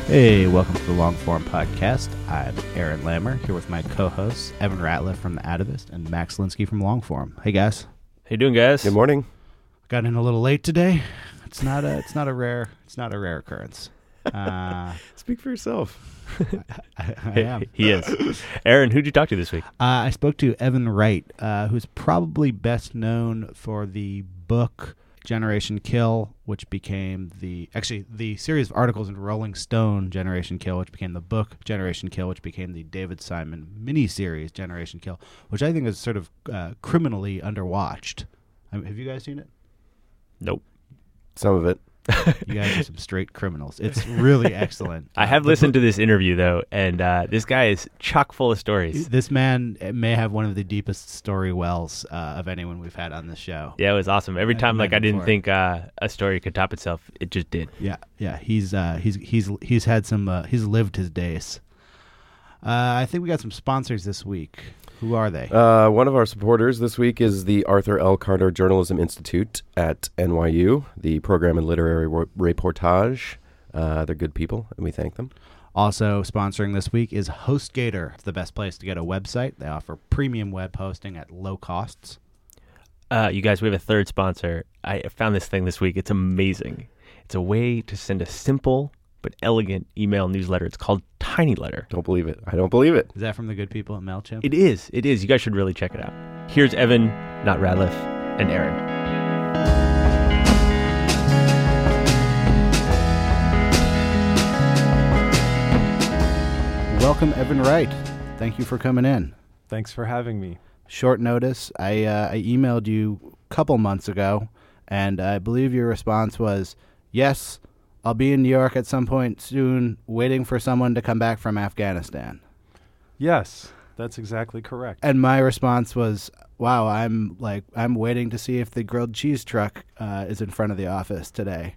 Hey, welcome to the Longform Podcast. I'm Aaron Lammer, here with my co-hosts, Evan Ratliff from The Atavist and Max Linsky from Longform. Hey, guys. How you doing, guys? Good morning. Got in a little late today. It's not a rare occurrence. Speak for yourself. I am. He is. Aaron, who'd you talk to this week? I spoke to Evan Wright, who's probably best known for the book Generation Kill, which became the series of articles in Rolling Stone, Generation Kill, which became the book Generation Kill, which became the David Simon miniseries Generation Kill, which I think is sort of criminally underwatched. Have you guys seen it? Nope. Some of it. You guys are some straight criminals. It's really excellent. I have listened to this interview, though, and this guy is chock full of stories. This man may have one of the deepest story wells of anyone we've had on this show. Yeah, it was awesome. Every time, I didn't before. think a story could top itself, it just did. Yeah. He's had some. He's lived his days. I think we got some sponsors this week. Who are they? One of our supporters this week is the Arthur L. Carter Journalism Institute at NYU, the program in literary reportage. They're good people, and we thank them. Also sponsoring this week is HostGator. It's the best place to get a website. They offer premium web hosting at low costs. You guys, we have a third sponsor. I found this thing this week. It's amazing. It's a way to send a simple but elegant email newsletter. It's called TinyLetter. Don't believe it. I don't believe it. Is that from the good people at MailChimp? It is. It is. You guys should really check it out. Here's Evan, not Ratliff, and Aaron. Welcome, Evan Wright. Thank you for coming in. Thanks for having me. Short notice. I emailed you a couple months ago, and I believe your response was, yes, I'll be in New York at some point soon, waiting for someone to come back from Afghanistan. Yes, that's exactly correct. And my response was, wow, I'm waiting to see if the grilled cheese truck is in front of the office today.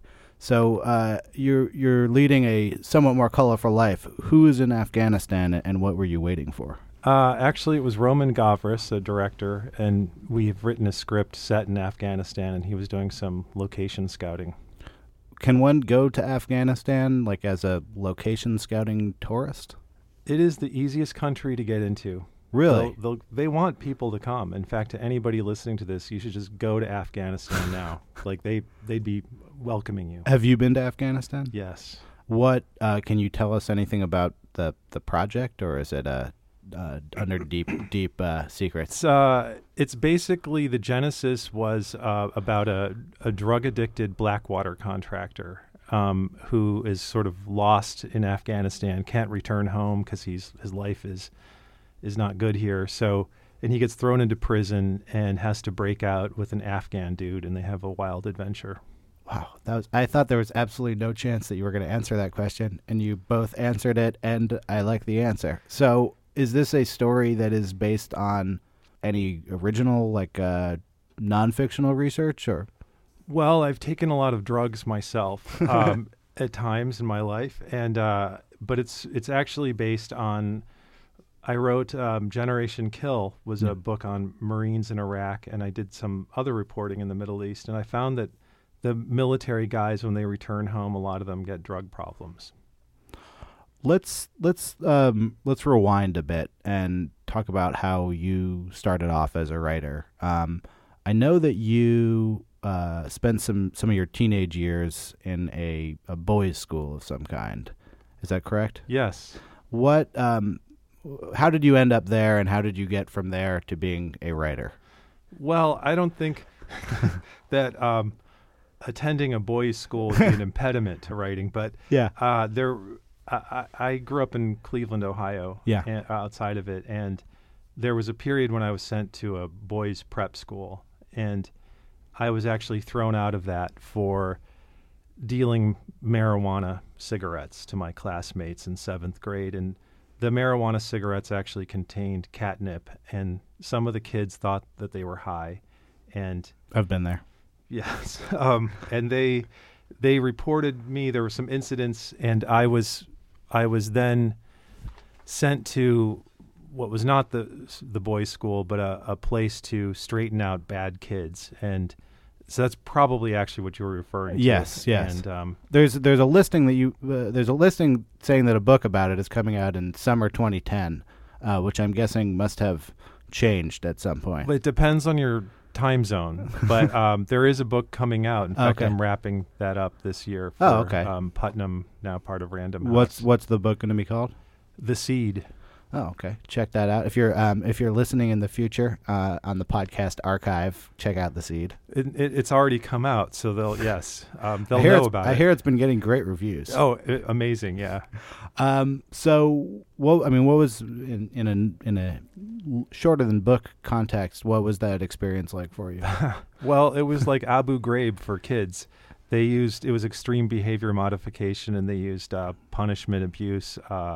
So you're leading a somewhat more colorful life. Who is in Afghanistan, and what were you waiting for? Actually, it was Roman Gavras, a director, and we've written a script set in Afghanistan, and he was doing some location scouting. Can one go to Afghanistan like as a location scouting tourist? It is the easiest country to get into. Really? They want people to come. In fact, to anybody listening to this, you should just go to Afghanistan now. They'd be welcoming you. Have you been to Afghanistan? Yes. What can you tell us anything about the project, or is it under deep secrets? It's basically, the genesis was about a drug-addicted Blackwater contractor who is sort of lost in Afghanistan, can't return home because his life is not good here. So, and he gets thrown into prison and has to break out with an Afghan dude, and they have a wild adventure. Wow, I thought there was absolutely no chance that you were going to answer that question, and you both answered it, and I like the answer. So, is this a story that is based on any original, non-fictional research, or? Well, I've taken a lot of drugs myself at times in my life, and but it's actually based on. I wrote Generation Kill was a book on Marines in Iraq, and I did some other reporting in the Middle East, and I found that the military guys, when they return home, a lot of them get drug problems. Let's rewind a bit and talk about how you started off as a writer. I know that you spent some of your teenage years in a boys' school of some kind. Is that correct? Yes. What? How did you end up there, and how did you get from there to being a writer? Well, I don't think that attending a boys' school would be an impediment to writing, but yeah, I grew up in Cleveland, Ohio, yeah, outside of it, and there was a period when I was sent to a boys' prep school, and I was actually thrown out of that for dealing marijuana cigarettes to my classmates in 7th grade, and the marijuana cigarettes actually contained catnip, and some of the kids thought that they were high, and I've been there. Yes, and they reported me. There were some incidents, and I was then sent to what was not the boys' school, but a place to straighten out bad kids. And So that's probably actually what you were referring to. Yes. And There's a listing that there's a listing saying that a book about it is coming out in summer 2010, which I'm guessing must have changed at some point. it depends on your time zone, but there is a book coming out. In fact, Okay. I'm wrapping that up this year for okay. Putnam, now part of Random House. What's the book going to be called? The Seed. Oh, okay. Check that out. If you're listening in the future on the podcast archive, check out The Seed. It's already come out, so they'll they'll know about it. I hear it's been getting great reviews. Oh, amazing! Yeah. So what was in a shorter than book context? What was that experience like for you? Well, it was like Abu Ghraib for kids. It was extreme behavior modification, and they used punishment, abuse,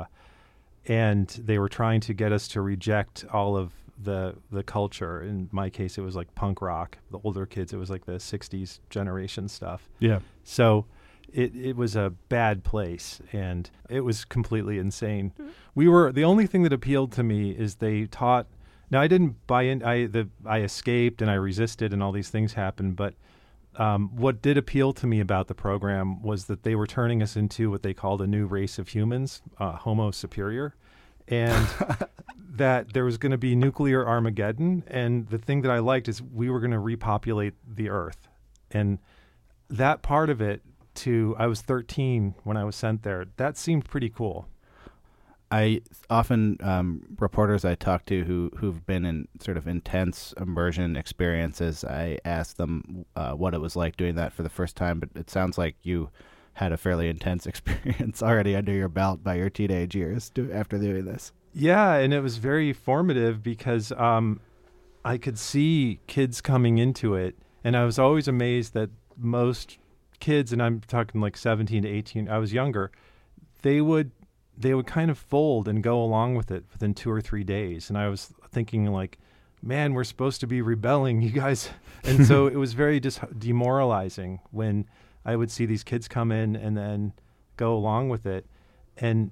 and they were trying to get us to reject all of the culture. In my case, it was like punk rock. The older kids, it was like the 60s generation stuff. Yeah. So it was a bad place, and it was completely insane. The only thing that appealed to me is they taught. Now, I didn't buy in. I escaped and I resisted, and all these things happened. But what did appeal to me about the program was that they were turning us into what they called a new race of humans, Homo superior, and that there was going to be nuclear Armageddon. And the thing that I liked is we were going to repopulate the Earth, and that part of it. I was 13 when I was sent there. That seemed pretty cool. I often reporters I talk to who've been in sort of intense immersion experiences, I ask them what it was like doing that for the first time. But it sounds like you had a fairly intense experience already under your belt by your teenage years after doing this. Yeah, and it was very formative because I could see kids coming into it, and I was always amazed that most kids, and I'm talking like 17 to 18, I was younger, they would kind of fold and go along with it within 2 or 3 days. And I was thinking like, man, we're supposed to be rebelling, you guys. And so it was very demoralizing when I would see these kids come in and then go along with it. And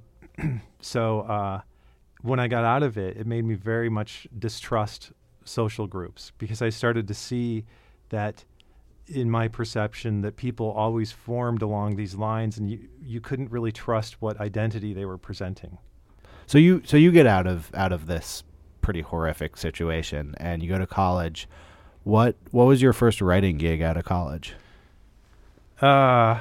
so when I got out of it, it made me very much distrust social groups, because I started to see that in my perception that people always formed along these lines, and you couldn't really trust what identity they were presenting. So you get out of this pretty horrific situation and you go to college. What was your first writing gig out of college? Have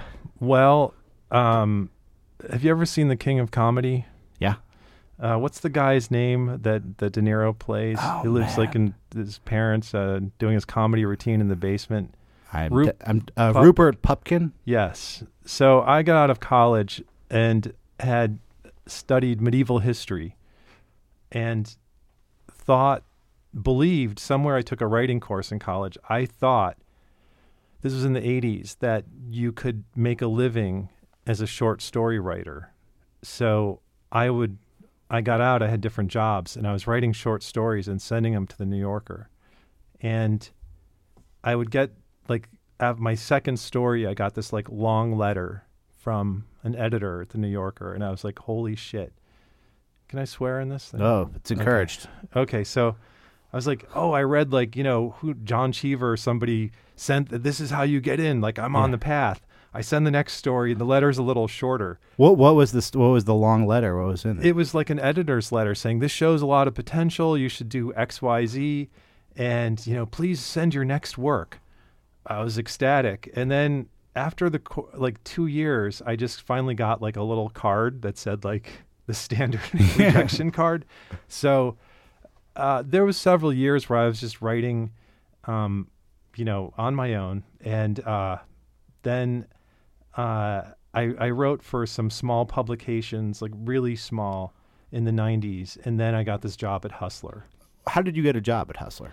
you ever seen The King of Comedy? Yeah. What's the guy's name that De Niro plays? He lives like in his parents doing his comedy routine in the basement. Rupert Pupkin. Yes. So I got out of college and had studied medieval history and believed somewhere, I took a writing course in college. I thought, this was in the 80s, that you could make a living as a short story writer. So I got out, I had different jobs, and I was writing short stories and sending them to the New Yorker. And I would get, like, my second story, I got this like long letter from an editor at the New Yorker, and I was like, holy shit. Can I swear in this thing? Oh, it's encouraged. Okay, so I was like, oh, I read like, who John Cheever or somebody sent, this is how you get in, like I'm on the path. I send the next story, the letter's a little shorter. What was the long letter? What was in it? It was like an editor's letter saying, this shows a lot of potential, you should do XYZ, and please send your next work. I was ecstatic. And then after 2 years, I just finally got like a little card that said like the standard rejection card. So there was several years where I was just writing, on my own. And then I wrote for some small publications, like really small, in the 90s. And then I got this job at Hustler. How did you get a job at Hustler?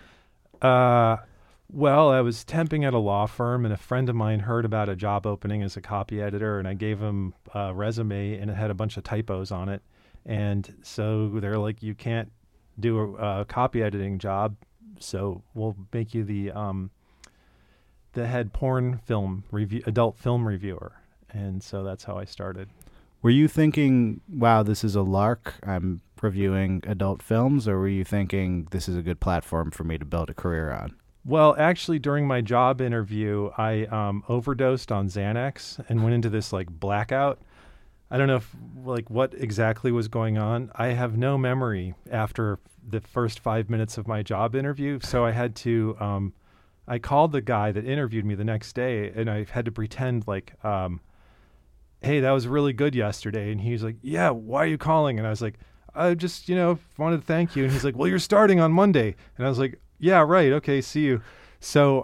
Well, I was temping at a law firm, and a friend of mine heard about a job opening as a copy editor, and I gave him a resume, and it had a bunch of typos on it. And so they're like, you can't do a copy editing job, so we'll make you the head adult film reviewer. And so that's how I started. Were you thinking, wow, this is a lark, I'm reviewing adult films, or were you thinking this is a good platform for me to build a career on? Well, actually, during my job interview, I overdosed on Xanax and went into this like blackout. I don't know if like what exactly was going on. I have no memory after the first 5 minutes of my job interview, so I had to. I called the guy that interviewed me the next day, and I had to pretend like, "Hey, that was really good yesterday." And he's like, "Yeah, why are you calling?" And I was like, "I just wanted to thank you." And he's like, "Well, you're starting on Monday." And I was like, "Yeah, right. Okay, see you." So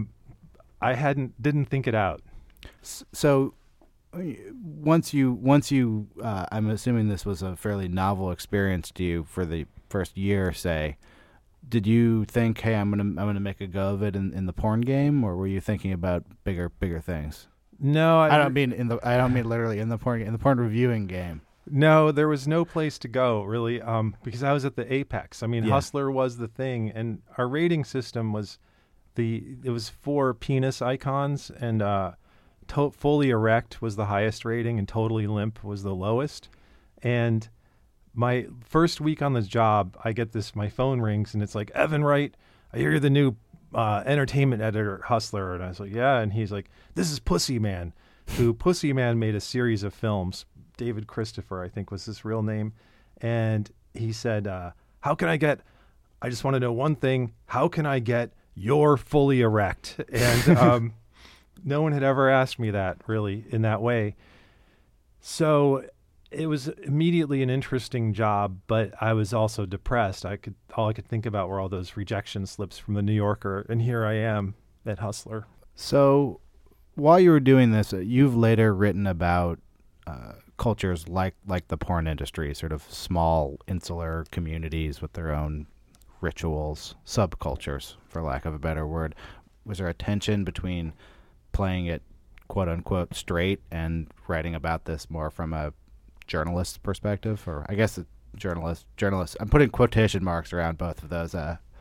I didn't think it out. So once you I'm assuming this was a fairly novel experience to you for the first year, say. Did you think, hey, I'm gonna make a go of it in the porn game, or were you thinking about bigger things? No, I don't mean literally in the porn reviewing game. No, there was no place to go really, because I was at the apex. I mean, Yeah. Hustler was the thing, and our rating system was it was 4 penis icons, and fully erect was the highest rating, and totally limp was the lowest. And my first week on this job, I get my phone rings, and it's like, "Evan Wright, I hear you're the new entertainment editor at Hustler." And I was like, "Yeah." And he's like, "This is Pussy Man," who Pussy Man made a series of films. David Christopher, I think, was his real name. And he said, I just want to know one thing. How can I get your fully erect? And no one had ever asked me that really in that way. So it was immediately an interesting job, but I was also depressed. All I could think about were all those rejection slips from the New Yorker, and here I am at Hustler. So while you were doing this, you've later written about cultures like the porn industry, sort of small insular communities with their own rituals, subcultures, for lack of a better word. Was there a tension between playing it quote unquote straight and writing about this more from a journalist's perspective? Or I guess a journalist, I'm putting quotation marks around both of those.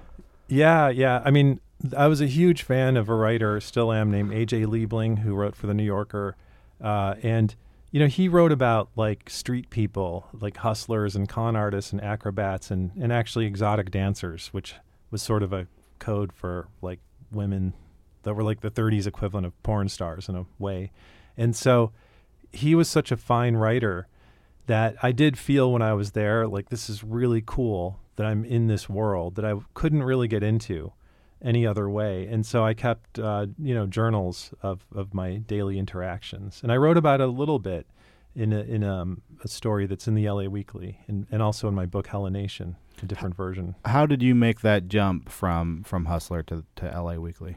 Yeah. I mean, I was a huge fan of a writer, still am, named A.J. Liebling, who wrote for the New Yorker. And he wrote about like street people, like hustlers and con artists and acrobats and actually exotic dancers, which was sort of a code for like women that were like the 30s equivalent of porn stars in a way. And so he was such a fine writer that I did feel when I was there, like, this is really cool that I'm in this world that I couldn't really get into any other way. And so I kept, journals of my daily interactions. And I wrote about it a little bit in a story that's in the LA Weekly and also in my book, Hellenation, a different version. How did you make that jump from Hustler to LA Weekly?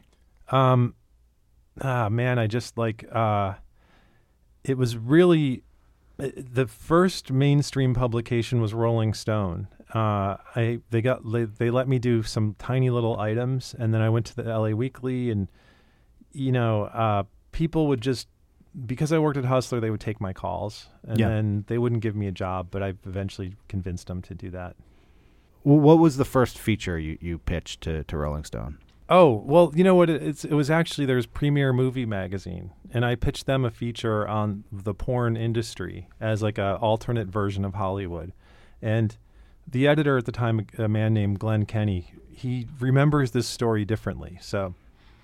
I just it was really, the first mainstream publication was Rolling Stone. They let me do some tiny little items, and then I went to the LA Weekly, and people would just, because I worked at Hustler, they would take my calls, and then they wouldn't give me a job, but I eventually convinced them to do that. What was the first feature you pitched to Rolling Stone? Oh, well, you know what? It was actually, there's Premiere Movie Magazine, and I pitched them a feature on the porn industry as like a alternate version of Hollywood. And the editor at the time, a man named Glenn Kenny, he remembers this story differently. So,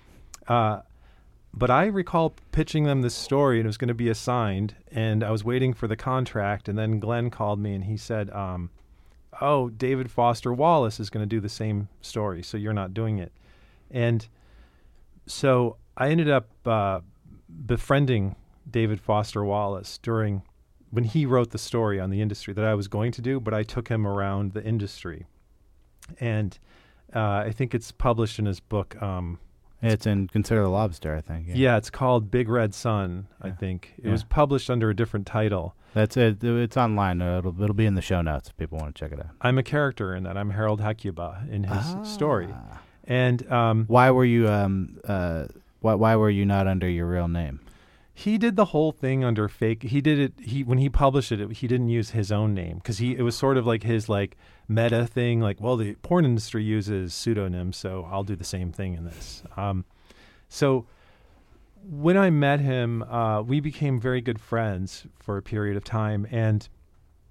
but I recall pitching them this story, and it was going to be assigned, and I was waiting for the contract, and then Glenn called me, and he said, David Foster Wallace is going to do the same story, so you're not doing it. And so I ended up befriending David Foster Wallace when he wrote the story on the industry that I was going to do, but I took him around the industry. And I think it's published in his book. It's in Consider the Lobster, I think. Yeah, it's called Big Red Sun, I think. It was published under a different title. That's it. It's online. It'll be in the show notes if people want to check it out. I'm a character in that. I'm Harold Hecuba in his story. And why were you why were you not under your real name? He did the whole thing under fake. He did it. When he published it, he didn't use his own name because it was sort of like his like meta thing. Like, well, the porn industry uses pseudonyms, so I'll do the same thing in this. So when I met him, we became very good friends for a period of time, and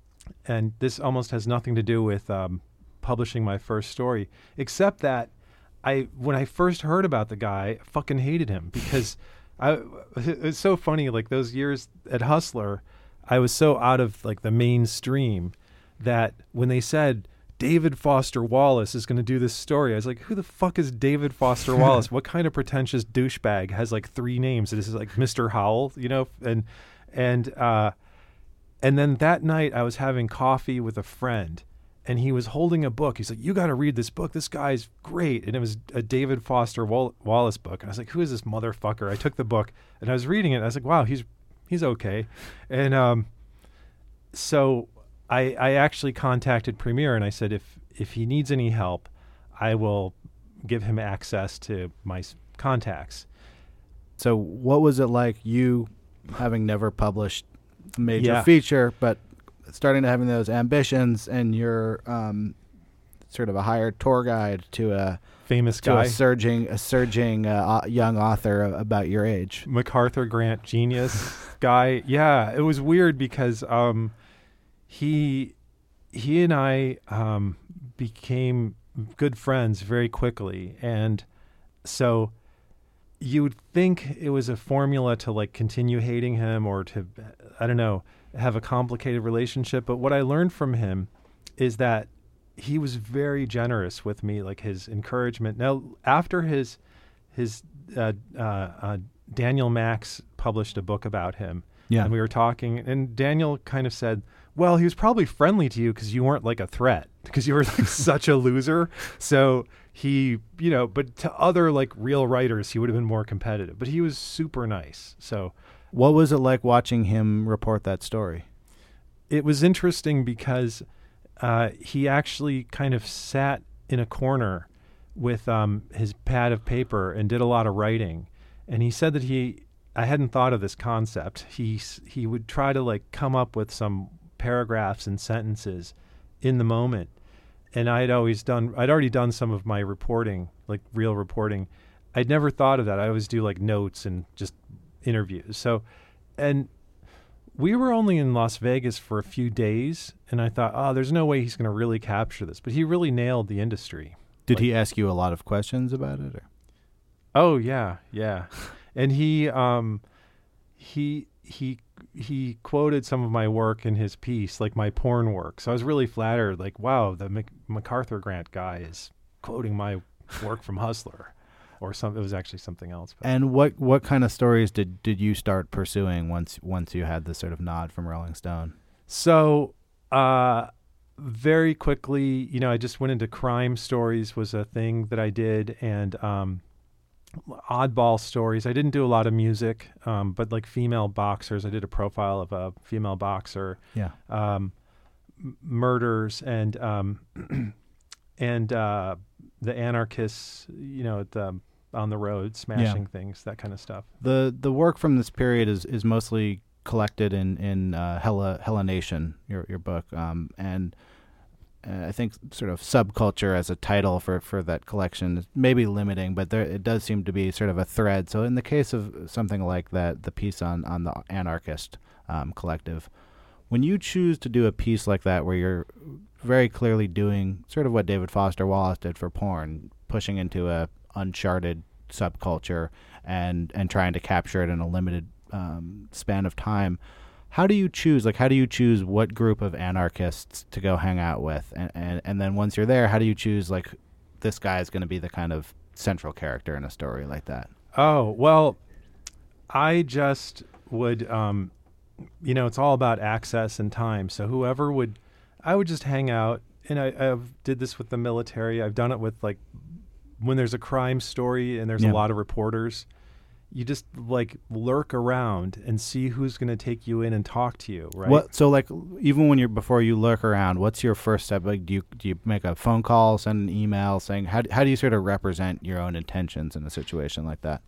this almost has nothing to do with publishing my first story, except that when I first heard about the guy, I fucking hated him because it's so funny. Like those years at Hustler, I was so out of like the mainstream that when they said David Foster Wallace is going to do this story, I was like, who the fuck is David Foster Wallace? What kind of pretentious douchebag has like 3 names? This is like Mr. Howell, you know? And then that night I was having coffee with a friend and he was holding a book. He's like, you got to read this book. This guy's great. And it was a David Foster Wallace book. And I was like, who is this motherfucker? I took the book and I was reading it. And I was like, wow, he's okay. And so I actually contacted Premiere and I said, if he needs any help, I will give him access to my contacts. So what was it like, you having never published a major feature, but starting to having those ambitions, and you're sort of a hired tour guide to a famous guy, a surging young author about your age, MacArthur Grant genius guy. Yeah, it was weird because he and I became good friends very quickly, and so you would think it was a formula to like continue hating him or to, I don't know, have a complicated relationship. But what I learned from him is that he was very generous with me, like his encouragement. Now, after his Daniel Max published a book about him, and we were talking, and Daniel kind of said, well, he was probably friendly to you because you weren't like a threat, because you were like such a loser. So he, you know, but to other like real writers, he would have been more competitive, but he was super nice. So what was it like watching him report that story? It was interesting because he actually kind of sat in a corner with his pad of paper and did a lot of writing. And he said that I hadn't thought of this concept. He would try to like come up with some paragraphs and sentences in the moment. And I'd already done some of my reporting, like real reporting. I'd never thought of that. I always do like notes and just interviews. So, and we were only in Las Vegas for a few days, and I thought, oh, there's no way he's going to really capture this. But he really nailed the industry. Did he ask you a lot of questions about it? Or? Oh yeah. And he quoted some of my work in his piece, like my porn work. So I was really flattered, like, wow, the MacArthur Grant guy is quoting my work from Hustler. Or it was actually something else. But. And what kind of stories did you start pursuing once you had this sort of nod from Rolling Stone? So very quickly, you know, I just went into crime stories was a thing that I did, and oddball stories. I didn't do a lot of music, but like female boxers. I did a profile of a female boxer. Yeah. Murders and the anarchists, you know, on the road smashing things, that kind of stuff. The work from this period is mostly collected in Hella Nation, your book, and I think sort of subculture as a title for that collection is maybe limiting, but it does seem to be sort of a thread. So in the case of something like that, the piece on the anarchist collective, when you choose to do a piece like that where you're very clearly doing sort of what David Foster Wallace did for porn, pushing into a uncharted subculture and trying to capture it in a limited span of time, how do you choose what group of anarchists to go hang out with, and then once you're there, how do you choose like this guy is going to be the kind of central character in a story like that? Oh, well, I just would you know, it's all about access and time. So I would just hang out, and I did this with the military. I've done it with like when there's a crime story and there's a lot of reporters, you just like lurk around and see who's going to take you in and talk to you, right? So like even before you lurk around, what's your first step? Like do you make a phone call, send an email saying how do you sort of represent your own intentions in a situation like that?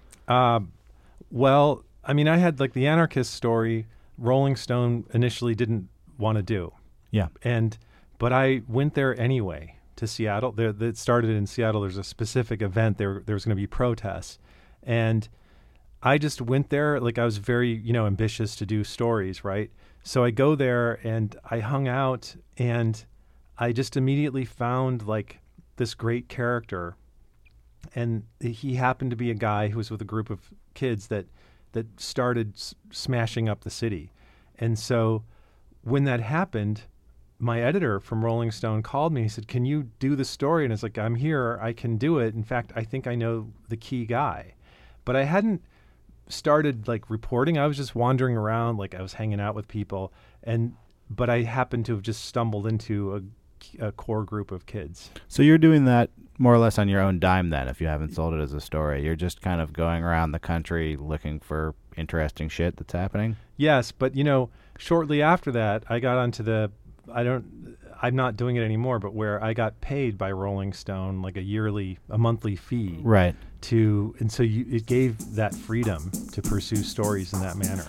Well, I mean, I had like the anarchist story, Rolling Stone initially didn't want to do. Yeah. But I went there anyway to Seattle. It started in Seattle. There's a specific event. There was going to be protests. And I just went there. Like I was very, you know, ambitious to do stories, right? So I go there and I hung out, and I just immediately found like this great character And he happened to be a guy who was with a group of kids that started smashing up the city. And so when that happened, my editor from Rolling Stone called me. He said, "Can you do the story?" And I was like, "I'm here. I can do it. In fact, I think I know the key guy." But I hadn't started like reporting. I was just wandering around, like I was hanging out with people. But I happened to have just stumbled into a core group of kids. So you're doing that more or less on your own dime then, if you haven't sold it as a story. You're just kind of going around the country looking for interesting shit that's happening? Yes, but shortly after that, I got onto I'm not doing it anymore, but where I got paid by Rolling Stone like a monthly fee. Right. And so it gave that freedom to pursue stories in that manner.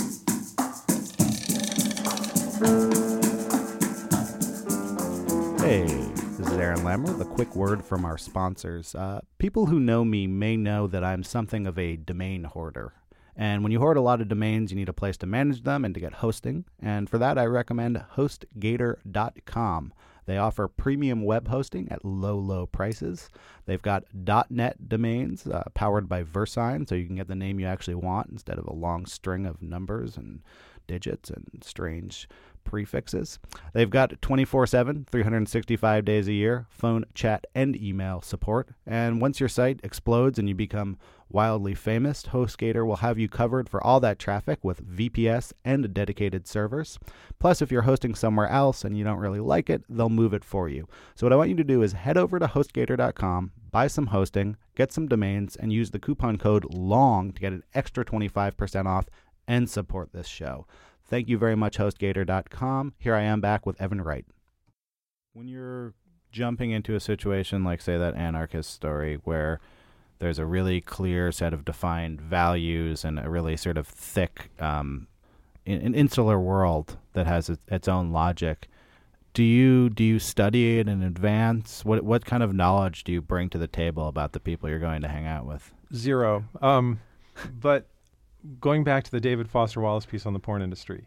Hey, this is Aaron Lammer with a quick word from our sponsors. People who know me may know that I'm something of a domain hoarder. And when you hoard a lot of domains, you need a place to manage them and to get hosting. And for that, I recommend HostGator.com. They offer premium web hosting at low prices. They've got .NET domains powered by Versign, so you can get the name you actually want instead of a long string of numbers and digits and strange prefixes. They've got 24/7, 365 days a year, phone, chat, and email support. And once your site explodes and you become wildly famous, HostGator will have you covered for all that traffic with VPS and dedicated servers. Plus, if you're hosting somewhere else and you don't really like it, they'll move it for you. So what I want you to do is head over to HostGator.com, buy some hosting, get some domains, and use the coupon code LONG to get an extra 25% off and support this show. Thank you very much, HostGator.com. Here I am back with Evan Wright. When you're jumping into a situation like, say, that anarchist story where there's a really clear set of defined values and a really sort of thick an insular world that has its own logic, do you study it in advance? What kind of knowledge do you bring to the table about the people you're going to hang out with? Zero. But going back to the David Foster Wallace piece on the porn industry,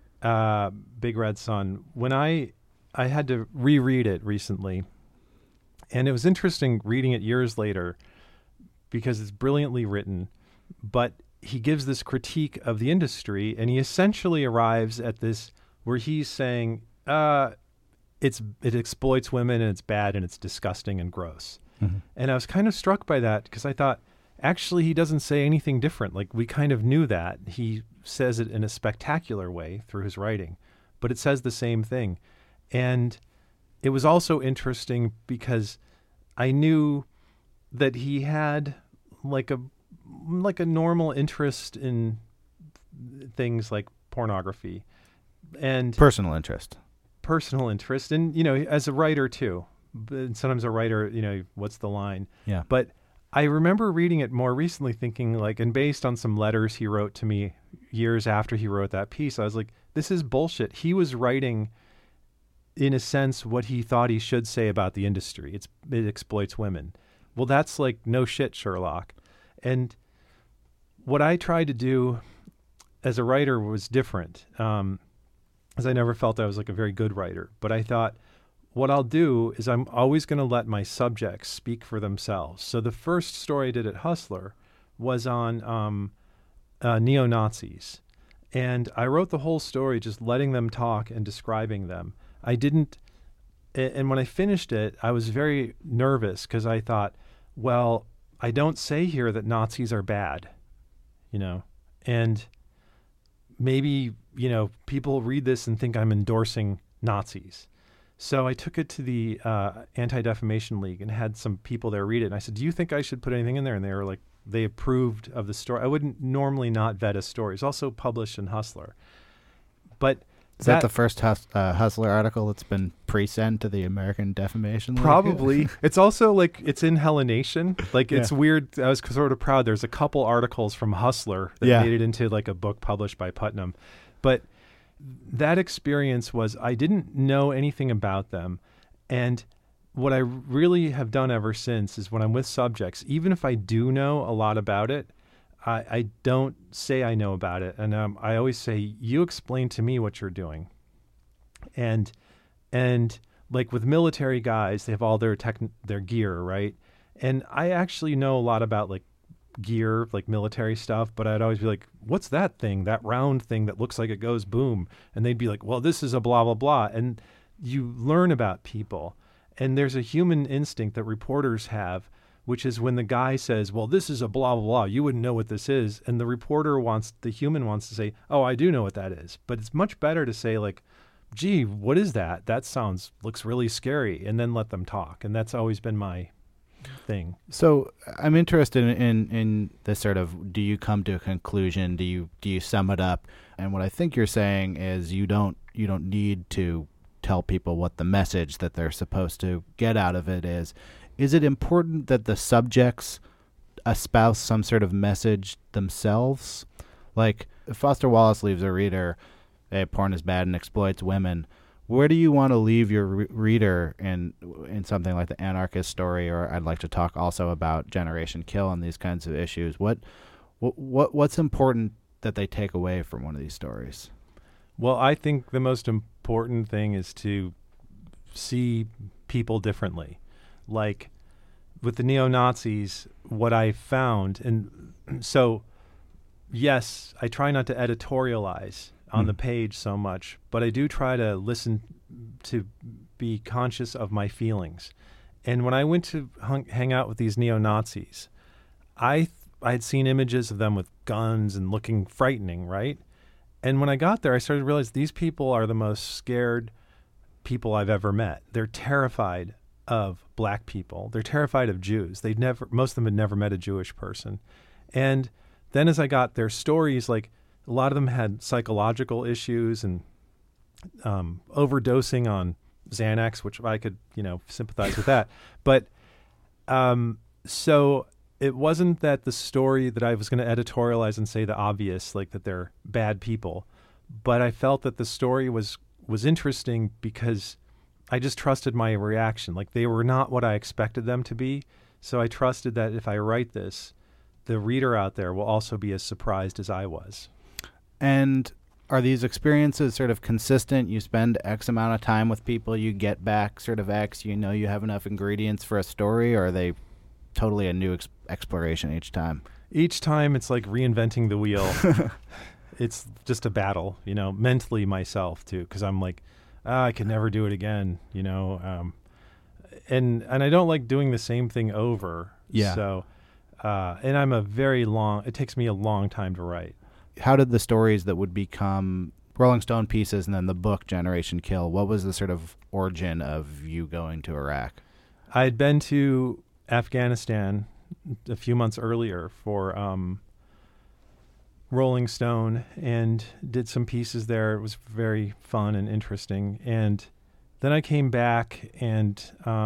Big Red Sun, when I had to reread it recently, and it was interesting reading it years later because it's brilliantly written, but he gives this critique of the industry, and he essentially arrives at this where he's saying it exploits women and it's bad and it's disgusting and gross. Mm-hmm. And I was kind of struck by that because I thought, actually, he doesn't say anything different. Like, we kind of knew that. He says it in a spectacular way through his writing, but it says the same thing. And it was also interesting because I knew that he had like a normal interest in things like pornography and personal interest. And, as a writer too, but sometimes a writer, what's the line? Yeah. But I remember reading it more recently thinking and based on some letters he wrote to me years after he wrote that piece, I was like, this is bullshit. He was writing, in a sense, what he thought he should say about the industry. It exploits women. Well, that's like, no shit, Sherlock. And what I tried to do as a writer was different, as I never felt I was like a very good writer. But I thought, what I'll do is I'm always going to let my subjects speak for themselves. So the first story I did at Hustler was on neo-Nazis. And I wrote the whole story just letting them talk and describing them. And when I finished it, I was very nervous because I thought, well, I don't say here that Nazis are bad, and maybe, people read this and think I'm endorsing Nazis. So I took it to the Anti-Defamation League and had some people there read it. And I said, do you think I should put anything in there? And they were like, they approved of the story. I wouldn't normally not vet a story. It's also published in Hustler. But is that the first Hustler article that's been pre-sent to the American Defamation League? Probably. It's also it's in Hellenation. It's weird. I was sort of proud. There's a couple articles from Hustler that made it into a book published by Putnam. But that experience was, I didn't know anything about them. And what I really have done ever since is when I'm with subjects, even if I do know a lot about it, I don't say I know about it. And I always say, you explain to me what you're doing. And like with military guys, they have all their gear, right? And I actually know a lot about like gear, like military stuff, but I'd always be like, what's that thing, that round thing that looks like it goes boom? And they'd be like, well, this is a blah, blah, blah. And you learn about people. And there's a human instinct that reporters have, which is when the guy says, well, this is a blah, blah, blah, you wouldn't know what this is. And the human wants to say, oh, I do know what that is. But it's much better to say like, gee, what is that? That looks really scary. And then let them talk. And that's always been my thing. So I'm interested in this sort of, do you come to a conclusion? Do you sum it up? And what I think you're saying is you don't need to tell people what the message that they're supposed to get out of it is. Is it important that the subjects espouse some sort of message themselves? Like if Foster Wallace leaves a reader, hey, porn is bad and exploits women, where do you want to leave your reader in something like the Anarchist story? Or I'd like to talk also about Generation Kill and these kinds of issues. What's important that they take away from one of these stories? Well, I think the most important thing is to see people differently. Like with the neo-Nazis, what I found, and so yes, I try not to editorialize on the page so much, but I do try to listen, to be conscious of my feelings. And when I went to hang out with these neo-Nazis, I had seen images of them with guns and looking frightening, right? And when I got there, I started to realize these people are the most scared people I've ever met. They're terrified of black people. They're terrified of Jews. Most of them had never met a Jewish person. And then as I got their stories, like a lot of them had psychological issues and overdosing on Xanax, which I could, sympathize with that. But so it wasn't that the story that I was going to editorialize and say the obvious, like that they're bad people, but I felt that the story was interesting because I just trusted my reaction. Like they were not what I expected them to be. So I trusted that if I write this, the reader out there will also be as surprised as I was. And are these experiences sort of consistent? You spend X amount of time with people, you get back sort of X, you have enough ingredients for a story, or are they totally a new exploration each time? Each time it's like reinventing the wheel. It's just a battle, mentally myself too, because I'm like, I could never do it again, and I don't like doing the same thing over. Yeah. So, and it takes me a long time to write. How did the stories that would become Rolling Stone pieces and then the book Generation Kill, what was the sort of origin of you going to Iraq? I had been to Afghanistan a few months earlier for Rolling Stone and did some pieces there. It was very fun and interesting. And then I came back and,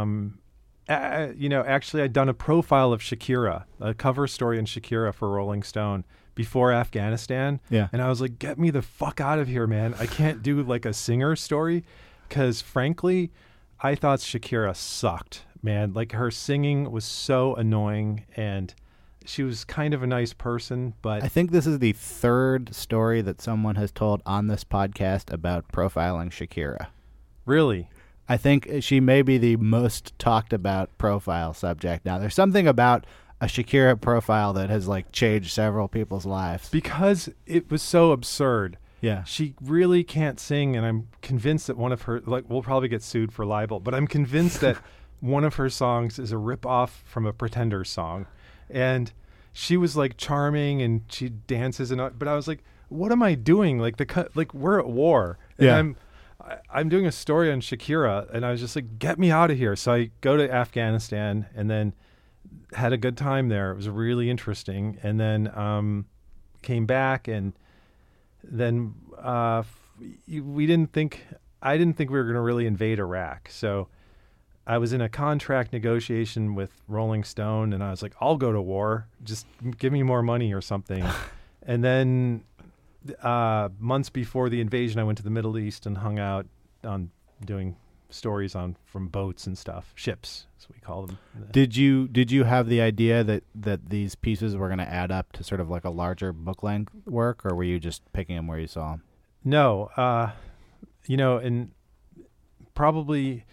actually I'd done a profile of Shakira, a cover story in Shakira for Rolling Stone before Afghanistan. Yeah. And I was like, get me the fuck out of here, man. I can't do like a singer story because frankly, I thought Shakira sucked, man. Like her singing was so annoying and she was kind of a nice person, but I think this is the third story that someone has told on this podcast about profiling Shakira. Really? I think she may be the most talked about profile subject. Now, there's something about a Shakira profile that has like changed several people's lives. Because it was so absurd. Yeah. She really can't sing, and I'm convinced that one of her, like, we'll probably get sued for libel, but I'm convinced that one of her songs is a rip-off from a Pretenders song. And she was like charming and she dances but I was like, what am I doing? Like we're at war. And Yeah. I'm doing a story on Shakira and I was just like, get me out of here. So I go to Afghanistan and then had a good time there. It was really interesting. And then came back and then I didn't think we were going to really invade Iraq. So I was in a contract negotiation with Rolling Stone, and I was like, I'll go to war. Just give me more money or something. And then months before the invasion, I went to the Middle East and hung out on doing stories from boats and stuff, ships, as we call them. Did you have the idea that these pieces were going to add up to sort of like a larger book length work, or were you just picking them where you saw them? No, and probably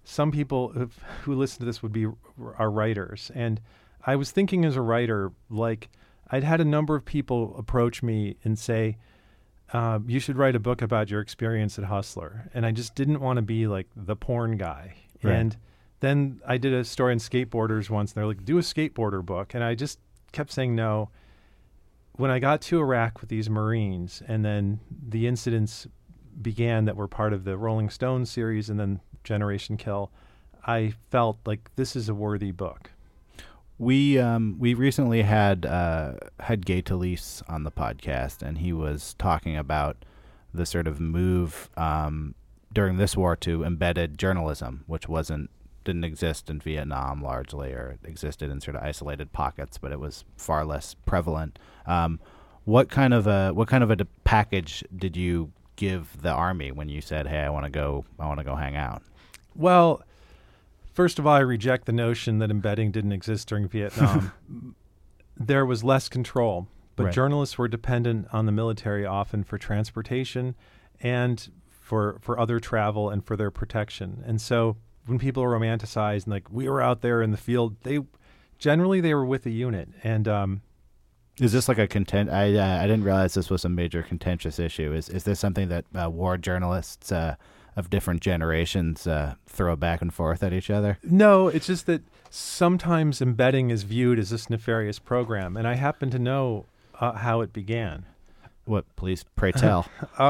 some people who listen to this are writers. And I was thinking as a writer, like I'd had a number of people approach me and say, you should write a book about your experience at Hustler. And I just didn't want to be like the porn guy. Right. And then I did a story on skateboarders once, and they're like, do a skateboarder book. And I just kept saying no. When I got to Iraq with these Marines, and then the incidents began that were part of the Rolling Stones series and then Generation Kill, I felt like this is a worthy book. We recently had Gay Talese on the podcast, and he was talking about the sort of move during this war to embedded journalism, which didn't exist in Vietnam largely, or it existed in sort of isolated pockets, but it was far less prevalent. What kind of a package did you give the Army when you said, "Hey, I want to go hang out"? Well, first of all, I reject the notion that embedding didn't exist during Vietnam. There was less control, but Right. journalists were dependent on the military often for transportation and for other travel and for their protection. And so when people romanticize and like, we were out there in the field, they were with a unit. And Is this like a I didn't realize this was a major contentious issue. Is this something that war journalists of different generations throw back and forth at each other? no, it's just that sometimes embedding is viewed as this nefarious program. And I happen to know how it began. What? Please, pray tell.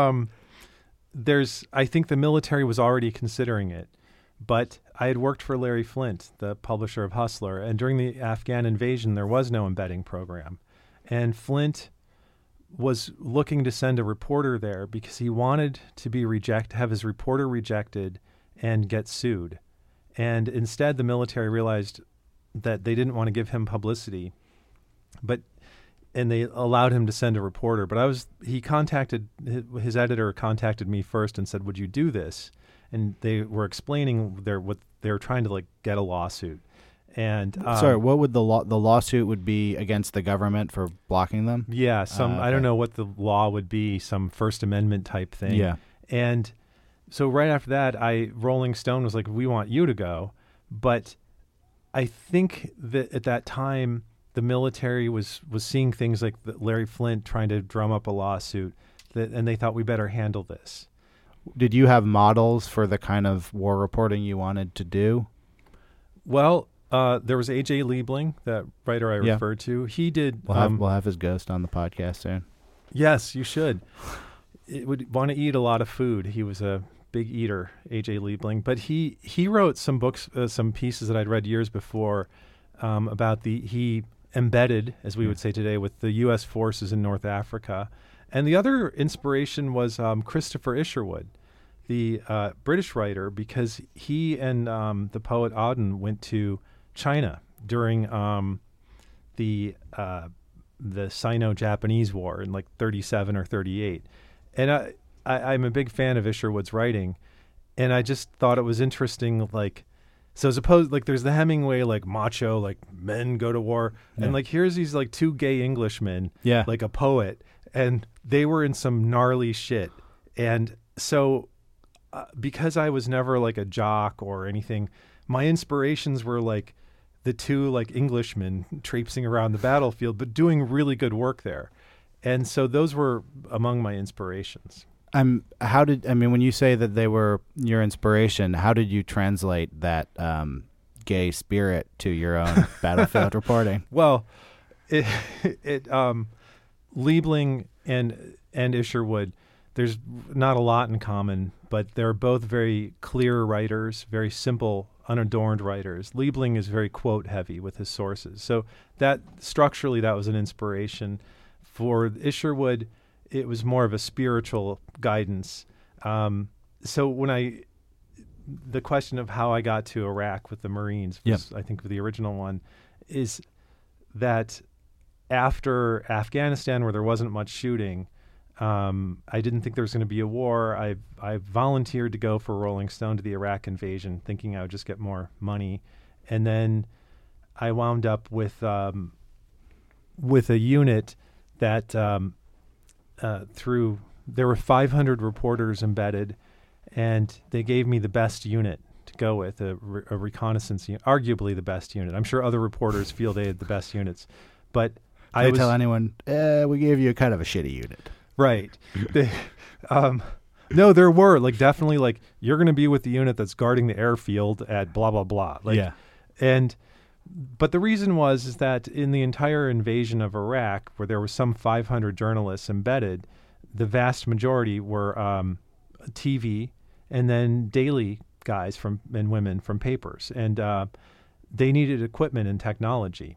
I think the military was already considering it, but I had worked for Larry Flynt, the publisher of Hustler, and during the Afghan invasion, there was no embedding program. And Flynt was looking to send a reporter there because he wanted to have his reporter rejected and get sued. And instead, the military realized that they didn't want to give him publicity, and they allowed him to send a reporter. But his editor contacted me first and said, "Would you do this?" And they were explaining what they were trying to like get a lawsuit. And Sorry, what would the lawsuit would be against the government for blocking them? yeah, I don't okay. know what the law would be, some First Amendment type thing. Yeah. And so right after that, Rolling Stone was like, "We want you to go," but I think that at that time the military was seeing things like Larry Flynt trying to drum up a lawsuit, and they thought we better handle this. Did you have models for the kind of war reporting you wanted to do? Well, there was A.J. Liebling, that writer I referred to. He did. We'll have his ghost on the podcast soon. Yes, you should. It would want to eat a lot of food. He was a big eater, A.J. Liebling. But he wrote some books, some pieces that I'd read years before about he embedded, as we would say today, with the U.S. forces in North Africa. And the other inspiration was Christopher Isherwood, the British writer, because he and the poet Auden went to China during the Sino-Japanese War in like 37 or 38. And I'm a big fan of Isherwood's writing, and I just thought it was interesting, like, so suppose like there's the Hemingway like macho, like men go to war, and like here's these like two gay Englishmen, like a poet, and they were in some gnarly shit. And so because I was never like a jock or anything, my inspirations were like the two like Englishmen traipsing around the battlefield, but doing really good work there. And so those were among my inspirations. When you say that they were your inspiration, how did you translate that gay spirit to your own battlefield reporting? Well, Liebling and Isherwood, there's not a lot in common, but they're both very clear writers, very simple, unadorned writers. Liebling is very quote heavy with his sources. So that structurally, that was an inspiration. For Isherwood, it was more of a spiritual guidance. So when the question of how I got to Iraq with the Marines, was, I think the original one, is that after Afghanistan, where there wasn't much shooting, I didn't think there was going to be a war. I volunteered to go for Rolling Stone to the Iraq invasion, thinking I would just get more money. And then I wound up with a unit that there were 500 reporters embedded, and they gave me the best unit to go with, a reconnaissance unit, arguably the best unit. I'm sure other reporters feel they had the best units, but I tell anyone, we gave you kind of a shitty unit. Right. No, there were definitely you're going to be with the unit that's guarding the airfield at blah, blah, blah. But the reason is that in the entire invasion of Iraq, where there were some 500 journalists embedded, the vast majority were TV and then daily guys and women from papers. And they needed equipment and technology,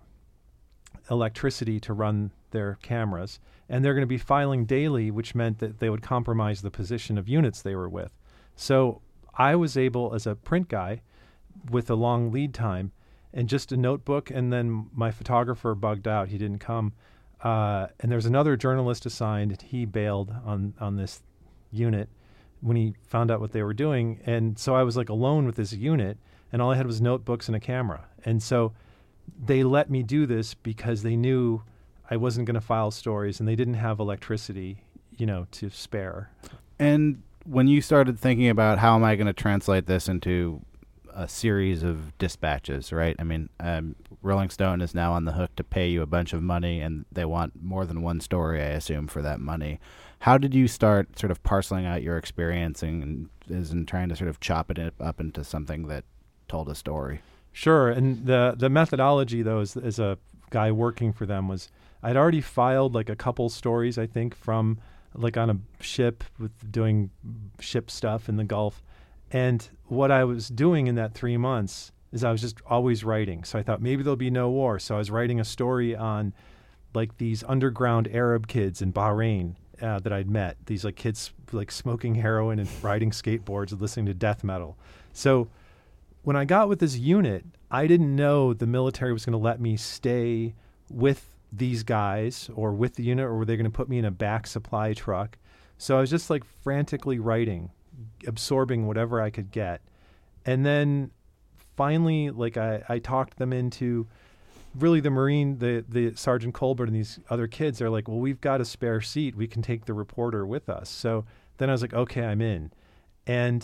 electricity to run their cameras. And they're going to be filing daily, which meant that they would compromise the position of units they were with. So I was able, as a print guy with a long lead time, and just a notebook, and then my photographer bugged out. He didn't come. And there's another journalist assigned. He bailed on this unit when he found out what they were doing. And so I was alone with this unit, and all I had was notebooks and a camera. And so they let me do this because they knew I wasn't going to file stories, and they didn't have electricity, to spare. And when you started thinking about how am I going to translate this into a series of dispatches, right? I mean, Rolling Stone is now on the hook to pay you a bunch of money, and they want more than one story, I assume, for that money. How did you start sort of parceling out your experience and trying to sort of chop it up into something that told a story? Sure. And the methodology, though, as a guy working for them, was I'd already filed a couple stories, I think, from on a ship with doing ship stuff in the Gulf. And what I was doing in that 3 months is I was just always writing. So I thought maybe there'll be no war. So I was writing a story on these underground Arab kids in Bahrain that I'd met. These kids smoking heroin and riding skateboards and listening to death metal. So when I got with this unit, I didn't know the military was going to let me stay with these guys or with the unit, or were they going to put me in a back supply truck? So I was just frantically writing, absorbing whatever I could get. And then finally, I talked them into really the Marine, the Sergeant Colbert and these other kids. They're well, we've got a spare seat. We can take the reporter with us. So then I was okay, I'm in. And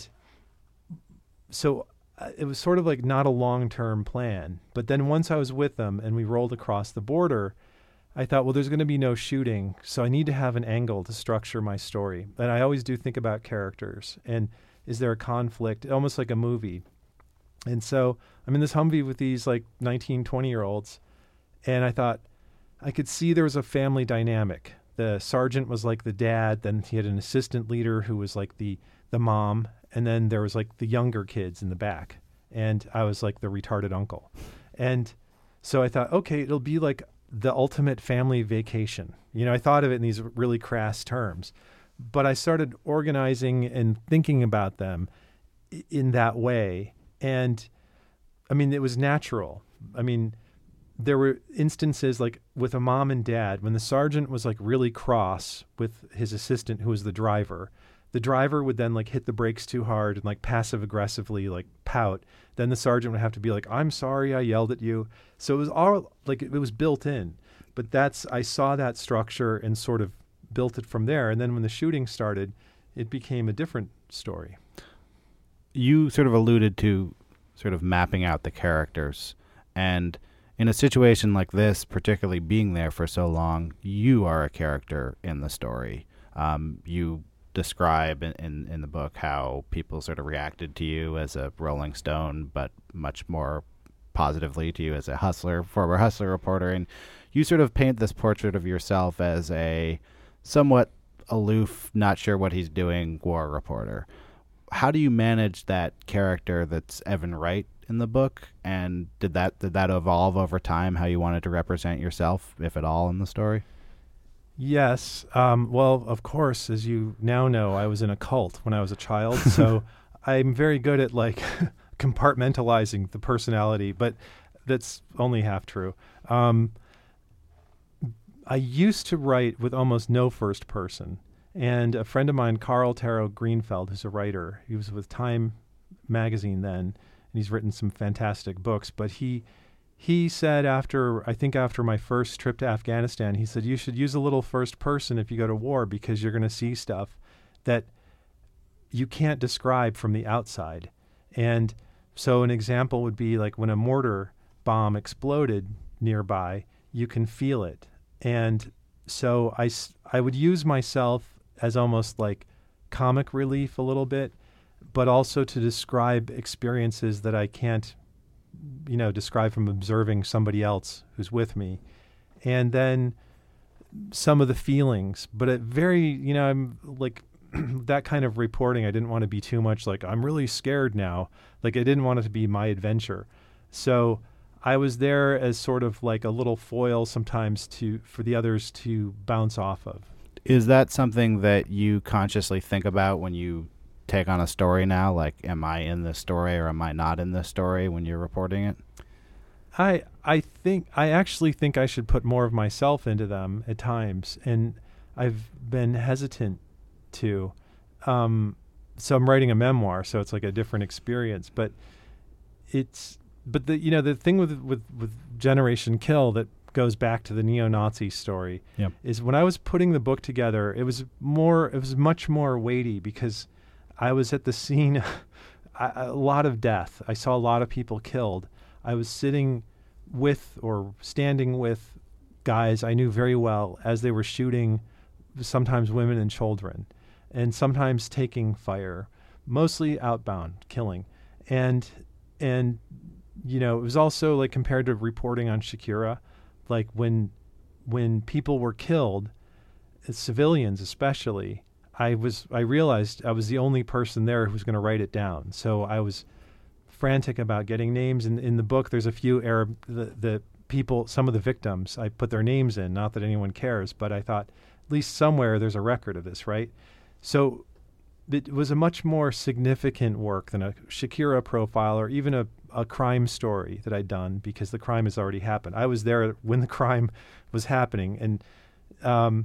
so it was sort of not a long-term plan. But then once I was with them and we rolled across the border, I thought, well, there's going to be no shooting, so I need to have an angle to structure my story. And I always do think about characters. And is there a conflict? Almost like a movie. And so I'm in this Humvee with these 19, 20-year-olds. And I thought I could see there was a family dynamic. The sergeant was the dad. Then he had an assistant leader who was the mom. And then there was the younger kids in the back. And I was the retarded uncle. And so I thought, okay, it'll be the ultimate family vacation. I thought of it in these really crass terms, but I started organizing and thinking about them in that way. And I mean, it was natural. I mean, there were instances with a mom and dad, when the sergeant was really cross with his assistant, who was the driver would then hit the brakes too hard and passive aggressively pout. Then the sergeant would have to be I'm sorry, I yelled at you. So it was all it was built in. But I saw that structure and sort of built it from there. And then when the shooting started, it became a different story. You sort of alluded to sort of mapping out the characters. And in a situation like this, particularly being there for so long, you are a character in the story. You describe in the book how people sort of reacted to you as a Rolling Stone, but much more positively to you as a former hustler reporter. And you sort of paint this portrait of yourself as a somewhat aloof, not sure what he's doing war reporter. How do you manage that character that's Evan Wright in the book? And did that evolve over time, how you wanted to represent yourself, if at all, in the story? Yes. Well, of course, as you now know, I was in a cult when I was a child, so I'm very good at compartmentalizing the personality, but that's only half true. I used to write with almost no first person, and a friend of mine, Carl Taro Greenfeld, who's a writer, he was with Time magazine then, and he's written some fantastic books, but he said after my first trip to Afghanistan, he said, you should use a little first person if you go to war, because you're going to see stuff that you can't describe from the outside. And So an example would be like when a mortar bomb exploded nearby, you can feel it. And so I would use myself as almost like comic relief a little bit, but also to describe experiences that I can't, describe from observing somebody else who's with me. And then some of the feelings, but it very, I'm like that kind of reporting. I didn't want to be too much like, I'm really scared now. Like I didn't want it to be my adventure. So I was there as sort of like a little foil sometimes for the others to bounce off of. Is that something that you consciously think about when you take on a story now? Like, am I in this story or am I not in this story when you're reporting it? I actually think I should put more of myself into them at times, and I've been hesitant to. So I'm writing a memoir, so it's like a different experience. But the thing with Generation Kill that goes back to the neo-Nazi story is when I was putting the book together, it was much more weighty because I was at the scene, a lot of death. I saw a lot of people killed. I was sitting with or standing with guys I knew very well as they were shooting sometimes women and children and sometimes taking fire, mostly outbound killing. And it was also like compared to reporting on Shakira, like when people were killed, civilians especially, I realized I was the only person there who was going to write it down. So I was frantic about getting names. In the book, there's a few the people, some of the victims, I put their names in, not that anyone cares, but I thought at least somewhere there's a record of this, right? So it was a much more significant work than a Shakira profile or even a crime story that I'd done because the crime has already happened. I was there when the crime was happening. And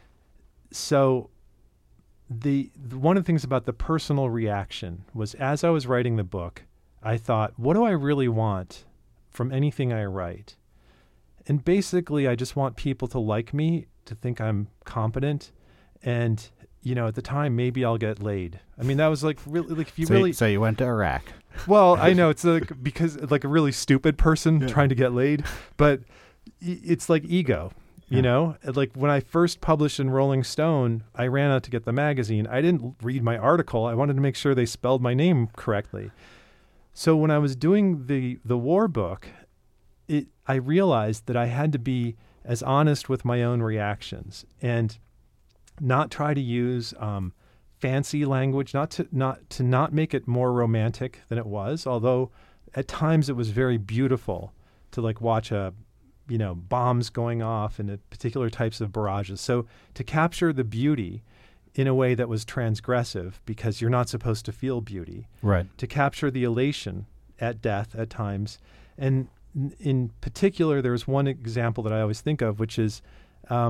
so the one of the things about the personal reaction was as I was writing the book, I thought, what do I really want from anything I write? And basically, I just want people to like me, to think I'm competent, and at the time, maybe I'll get laid. I mean, that was like really, like if you So you went to Iraq. Well, I know it's like because like a really stupid person trying to get laid, but it's like ego. Like when I first published in Rolling Stone, I ran out to get the magazine. I didn't read my article. I wanted to make sure they spelled my name correctly. So when I was doing the war book, I realized that I had to be as honest with my own reactions and not try to use fancy language, not to make it more romantic than it was. Although at times it was very beautiful to like watch bombs going off and particular types of barrages. So to capture the beauty in a way that was transgressive because you're not supposed to feel beauty. Right. To capture the elation at death at times. And in particular, there's one example that I always think of, which is I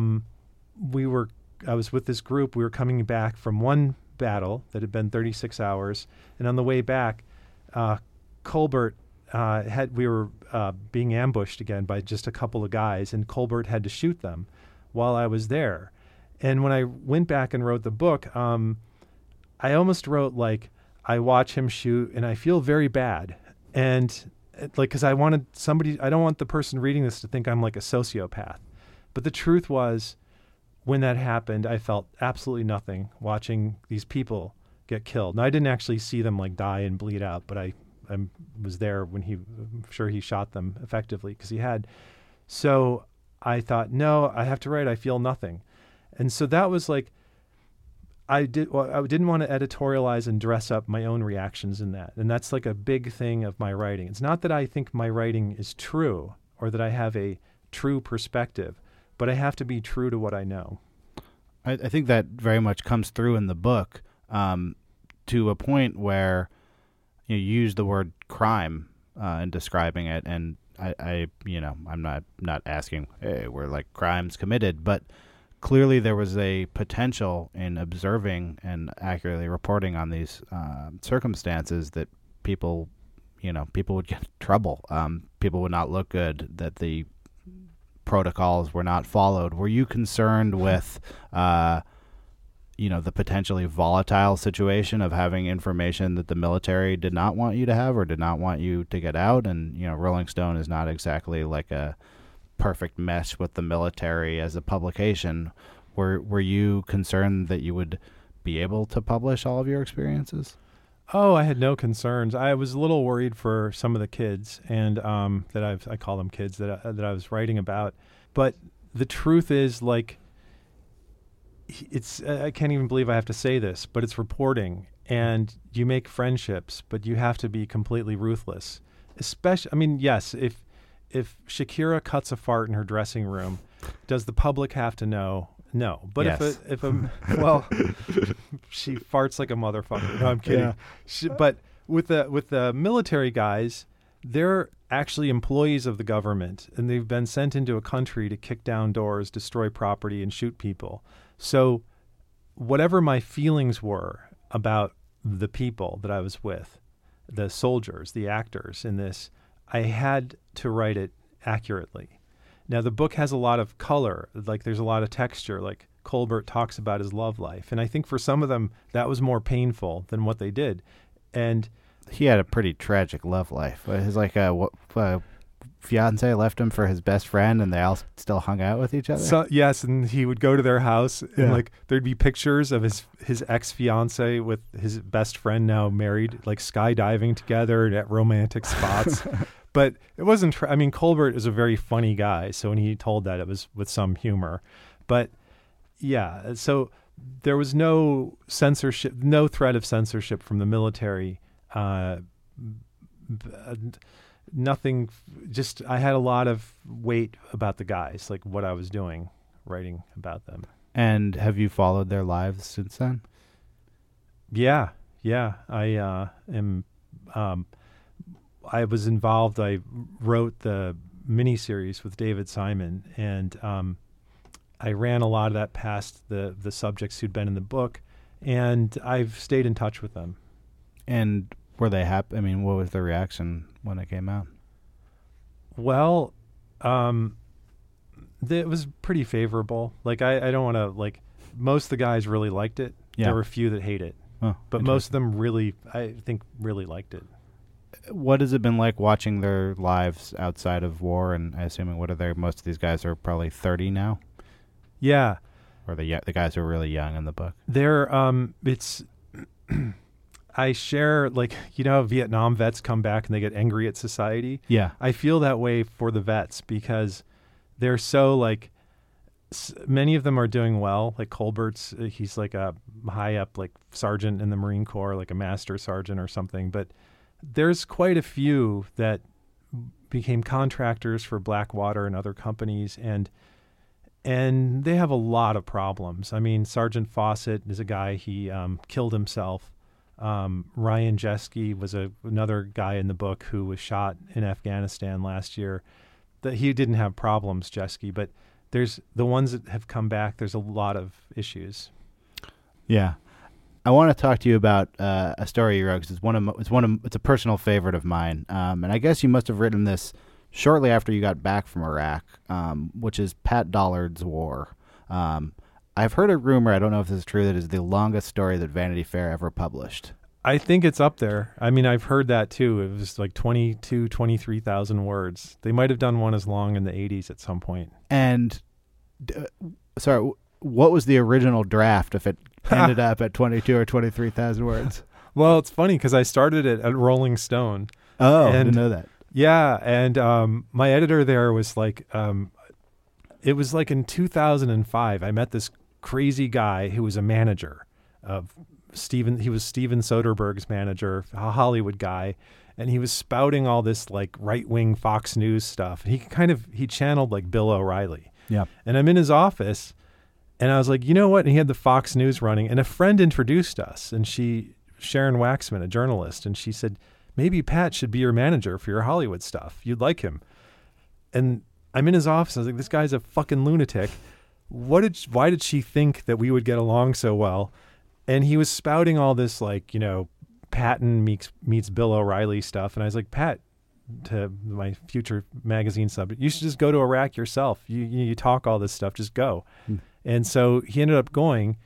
was with this group. We were coming back from one battle that had been 36 hours. And on the way back, Colbert we were being ambushed again by just a couple of guys, and Colbert had to shoot them while I was there. And when I went back and wrote the book, I almost wrote like, I watch him shoot and I feel very bad. And like, cause I don't want the person reading this to think I'm like a sociopath. But the truth was when that happened, I felt absolutely nothing watching these people get killed. Now I didn't actually see them like die and bleed out, but I was there when I'm sure he shot them effectively because he had. So I thought, no, I have to write, I feel nothing. And so that was like, I didn't want to editorialize and dress up my own reactions in that. And that's like a big thing of my writing. It's not that I think my writing is true or that I have a true perspective, but I have to be true to what I know. I think that very much comes through in the book to a point where you use the word crime in describing it. And I'm not asking, hey, were like crimes committed, but clearly there was a potential in observing and accurately reporting on these circumstances that people would get in trouble. People would not look good, that the protocols were not followed. Were you concerned with the potentially volatile situation of having information that the military did not want you to have or did not want you to get out. And, Rolling Stone is not exactly like a perfect mesh with the military as a publication. Were you concerned that you would be able to publish all of your experiences? Oh, I had no concerns. I was a little worried for some of the kids, and I call them kids that I was writing about. But the truth is, like, I can't even believe I have to say this, but it's reporting, and you make friendships, but you have to be completely ruthless. Especially, I mean, yes, if Shakira cuts a fart in her dressing room, does the public have to know? No. But yes. Well, she farts like a motherfucker. No, I'm kidding. Yeah. But with the military guys, they're actually employees of the government, and they've been sent into a country to kick down doors, destroy property, and shoot people. So whatever my feelings were about the people that I was with, the soldiers, the actors in this, I had to write it accurately. Now, the book has a lot of color, like there's a lot of texture, like Colbert talks about his love life. And I think for some of them, that was more painful than what they did. And he had a pretty tragic love life. His fiance left him for his best friend, and they all still hung out with each other. So, yes, and he would go to their house, and like there'd be pictures of his ex-fiance with his best friend now married, like skydiving together at romantic spots. But it wasn't. Colbert is a very funny guy, so when he told that, it was with some humor. But yeah, so there was no censorship, no threat of censorship from the military. Nothing. Just I had a lot of weight about the guys, like what I was doing, writing about them. And have you followed their lives since then? Yeah. I am. I was involved. I wrote the miniseries with David Simon, and I ran a lot of that past the subjects who'd been in the book, and I've stayed in touch with them. And were they happy? What was their reaction when it came out? Well, it was pretty favorable. Like, I don't want to, like, most of the guys really liked it. Yeah. There were a few that hate it. Oh, but most of them really, I think, really liked it. What has it been like watching their lives outside of war? And I assuming most of these guys are probably 30 now? Yeah. Or the guys who are really young in the book? They're, I share, like, Vietnam vets come back and they get angry at society. Yeah. I feel that way for the vets because they're so, like, many of them are doing well. Like Colbert's, he's like a high up, like, sergeant in the Marine Corps, like a master sergeant or something. But there's quite a few that became contractors for Blackwater and other companies, and they have a lot of problems. Sergeant Fawcett is a guy, he killed himself. Ryan Jeske was another guy in the book who was shot in Afghanistan last year. That he didn't have problems, Jeske, but there's the ones that have come back. There's a lot of issues. Yeah. I want to talk to you about a story you wrote because it's a personal favorite of mine, and I guess you must have written this shortly after you got back from Iraq, which is Pat Dollard's War. I've heard a rumor, I don't know if this is true, that is the longest story that Vanity Fair ever published. I think it's up there. I've heard that too. It was like 23,000 words. They might have done one as long in the 80s at some point. And sorry, what was the original draft if it ended up at 22 or 23,000 words? Well, it's funny because I started it at Rolling Stone. Oh, I didn't know that. Yeah, and my editor there was like, it was like in 2005, I met this crazy guy who was a manager of he was Steven Soderbergh's manager, a Hollywood guy, and he was spouting all this like right-wing Fox News stuff. He channeled like Bill O'Reilly. Yeah. And I'm in his office, and I was like, you know what? And he had the Fox News running, and a friend introduced us, and Sharon Waxman, a journalist, and she said, maybe Pat should be your manager for your Hollywood stuff. You'd like him. And I'm in his office. I was like, this guy's a fucking lunatic. Why did she think that we would get along so well? And he was spouting all this, like, Patton meets Bill O'Reilly stuff. And I was like, Pat, to my future magazine subject, you should just go to Iraq yourself. You talk all this stuff, just go. And so he ended up going.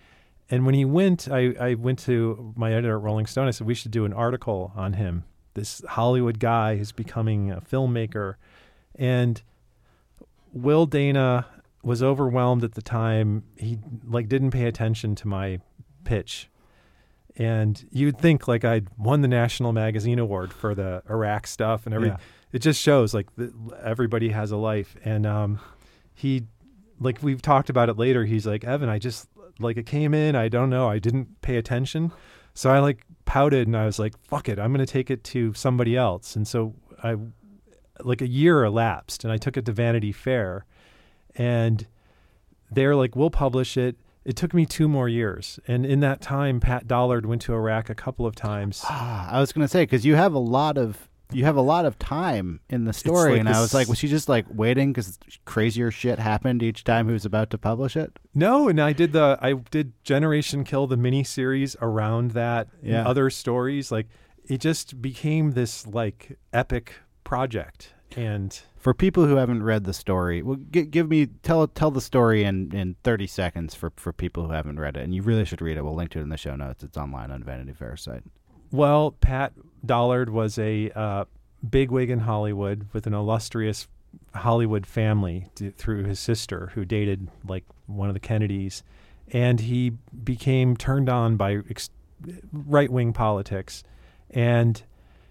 And when he went, I went to my editor at Rolling Stone. I said, we should do an article on him, this Hollywood guy who's becoming a filmmaker. And Will Dana was overwhelmed at the time. He didn't pay attention to my pitch. And you'd think I'd won the National Magazine Award for the Iraq stuff and everything. Yeah. It just shows everybody has a life. And he, we've talked about it later. He's like, Evan, I just it came in. I don't know. I didn't pay attention. So I pouted and I was like, fuck it. I'm going to take it to somebody else. And so a year elapsed and I took it to Vanity Fair and they're like, we'll publish it. It took me 2 more years. And in that time, Pat Dollard went to Iraq a couple of times. I was going to say, because you have a lot of time in the story. And I was like, was she just waiting because crazier shit happened each time he was about to publish it? No. And I did Generation Kill, the miniseries around that and other stories. It just became this epic project. And for people who haven't read the story, well, tell the story in 30 seconds for people who haven't read it, and you really should read it. We'll link to it in the show notes. It's online on Vanity Fair's site. Well, Pat Dollard was a bigwig in Hollywood with an illustrious Hollywood family through his sister, who dated one of the Kennedys, and he became turned on by right-wing politics, and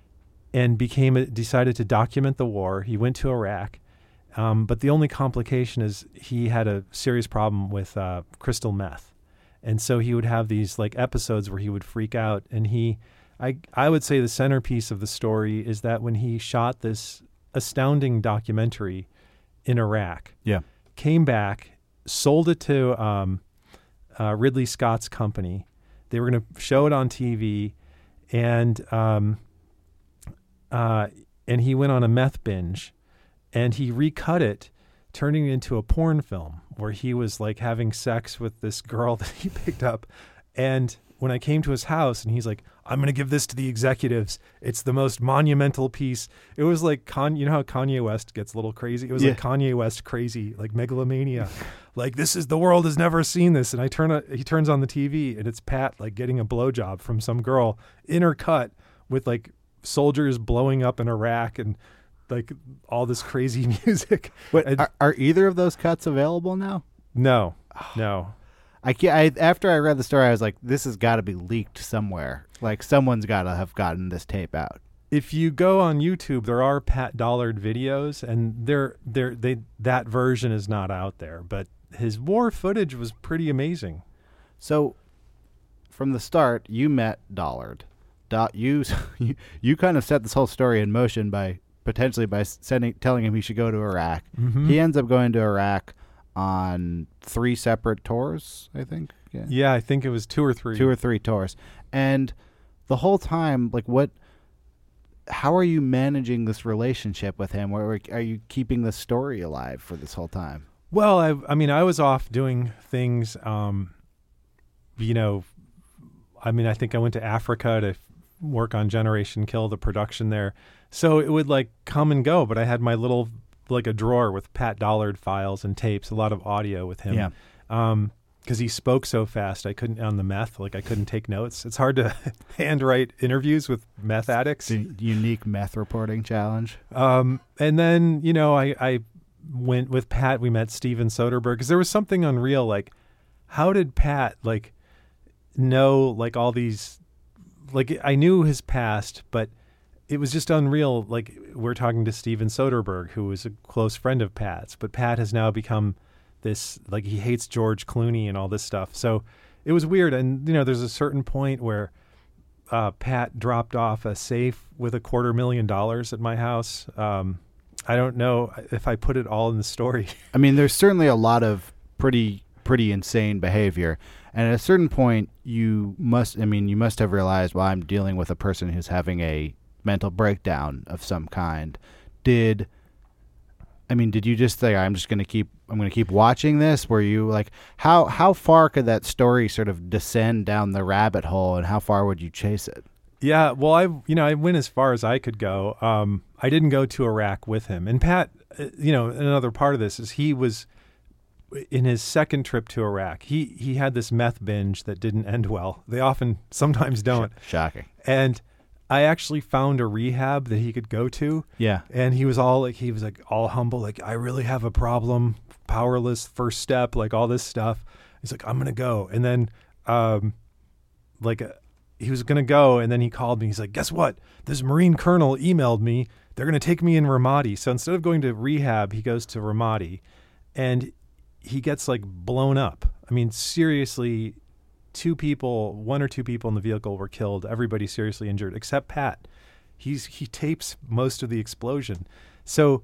decided to document the war. He went to Iraq, but the only complication is he had a serious problem with crystal meth, and so he would have these episodes where he would freak out. And I would say the centerpiece of the story is that when he shot this astounding documentary in Iraq, came back, sold it to Ridley Scott's company. They were going to show it on TV, and he went on a meth binge, and he recut it, turning it into a porn film where he was having sex with this girl that he picked up. And when I came to his house and he's like, I'm going to give this to the executives. It's the most monumental piece. It was you know how Kanye West gets a little crazy? It was Kanye West crazy, megalomania. The world has never seen this. And he turns on the TV and it's Pat getting a blowjob from some girl, intercut with soldiers blowing up in Iraq and all this crazy music. Are either of those cuts available now? No. I can't. After I read the story, I was like, this has got to be leaked somewhere. Someone's got to have gotten this tape out. If you go on YouTube, there are Pat Dollard videos, and that version is not out there. But his war footage was pretty amazing. So, from the start, you met Dollard. You kind of set this whole story in motion by telling him he should go to Iraq. Mm-hmm. He ends up going to Iraq on 3 separate tours, I think. Yeah, I think it was 2 or 3. 2 or 3 tours. And the whole time, how are you managing this relationship with him? Or are you keeping the story alive for this whole time? Well, I was off doing things, I think I went to Africa to work on Generation Kill, the production there. So it would come and go, but I had my little a drawer with Pat Dollard files and tapes, a lot of audio with him. Yeah. Because he spoke so fast, I couldn't on the meth. I couldn't take notes. It's hard to handwrite interviews with meth addicts. The unique meth reporting challenge. And then I went with Pat. We met Steven Soderbergh because there was something unreal. How did Pat know all these? I knew his past, but it was just unreal. We're talking to Steven Soderbergh, who was a close friend of Pat's, but Pat has now become this, he hates George Clooney and all this stuff. So it was weird. And, there's a certain point where Pat dropped off a safe with $250,000 at my house. I don't know if I put it all in the story. I mean, there's certainly a lot of pretty insane behavior. And at a certain point, you must have realized, well, I'm dealing with a person who's having a mental breakdown of some kind. Did you just say, I'm going to keep watching this? Were you how far could that story sort of descend down the rabbit hole, and how far would you chase it? Yeah, well, I went as far as I could go. I didn't go to Iraq with him. And Pat, another part of this is he was in his second trip to Iraq, he had this meth binge that didn't end well. They sometimes don't. Shocking. And I actually found a rehab that he could go to. Yeah. And he was all humble, like, I really have a problem, powerless, first step, like all this stuff. He's like, I'm going to go. And then, he was going to go, and then he called me. He's like, guess what? This Marine colonel emailed me. They're going to take me in Ramadi. So instead of going to rehab, he goes to Ramadi, and he gets like blown up. I mean, seriously, one or two people in the vehicle were killed. Everybody seriously injured, except Pat. He tapes most of the explosion. So,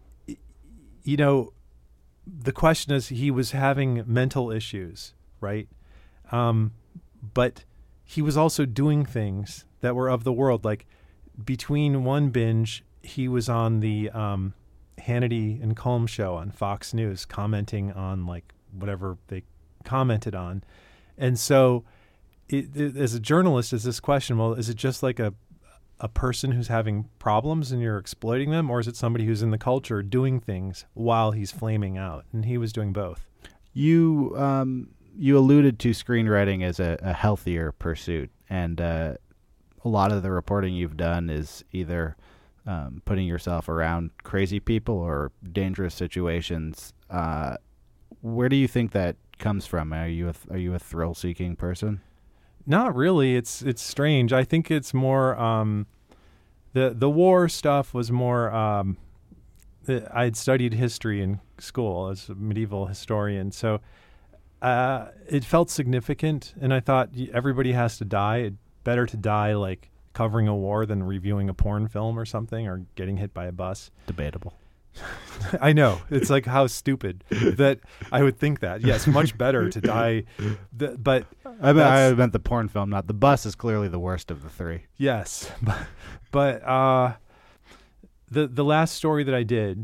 the question is, he was having mental issues, right? But he was also doing things that were of the world. Like, between one binge, he was on the Hannity and Colm show on Fox News, commenting on like whatever they commented on. And so as a journalist, is this question, well, is it just like a person who's having problems and you're exploiting them, or is it somebody who's in the culture doing things while he's flaming out? And he was doing both. You alluded to screenwriting as a healthier pursuit, and a lot of the reporting you've done is either putting yourself around crazy people or dangerous situations. Where do you think that comes from? Are you a thrill-seeking person? Not really. It's strange. I think it's more the war stuff was more. I'd studied history in school as a medieval historian, so it felt significant, and I thought everybody has to die. It's better to die like covering a war than reviewing a porn film or something, or getting hit by a bus. Debatable. I know. It's like, how stupid that I would think that. Yes, much better to die. But I meant the porn film, not the bus is clearly the worst of the three. Yes. But the last story that I did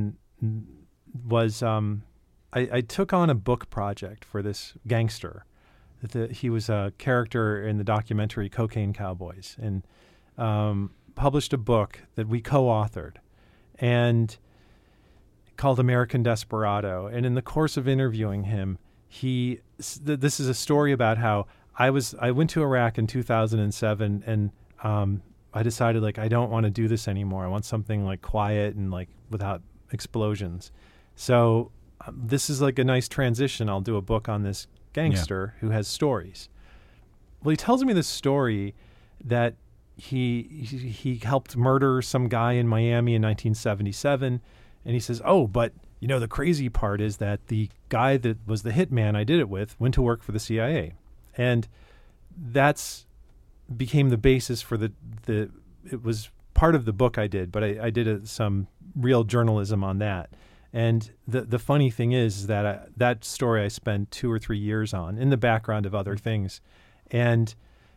was I took on a book project for this gangster. He was a character in the documentary Cocaine Cowboys, and published a book that we co-authored and called American Desperado. And in the course of interviewing him, this is a story about how I went to Iraq in 2007, and I decided, like, I don't want to do this anymore. I want something like quiet and like without explosions. So this is like a nice transition. I'll do a book on this gangster who has stories. Well, he tells me this story that he helped murder some guy in Miami in 1977, and he says, oh, but the crazy part is that the guy that was the hitman I did it with went to work for the CIA, and that's became the basis for it was part of the book I did, but I did some real journalism on that. And the funny thing is that that story I spent 2 or 3 years on in the background of other things. And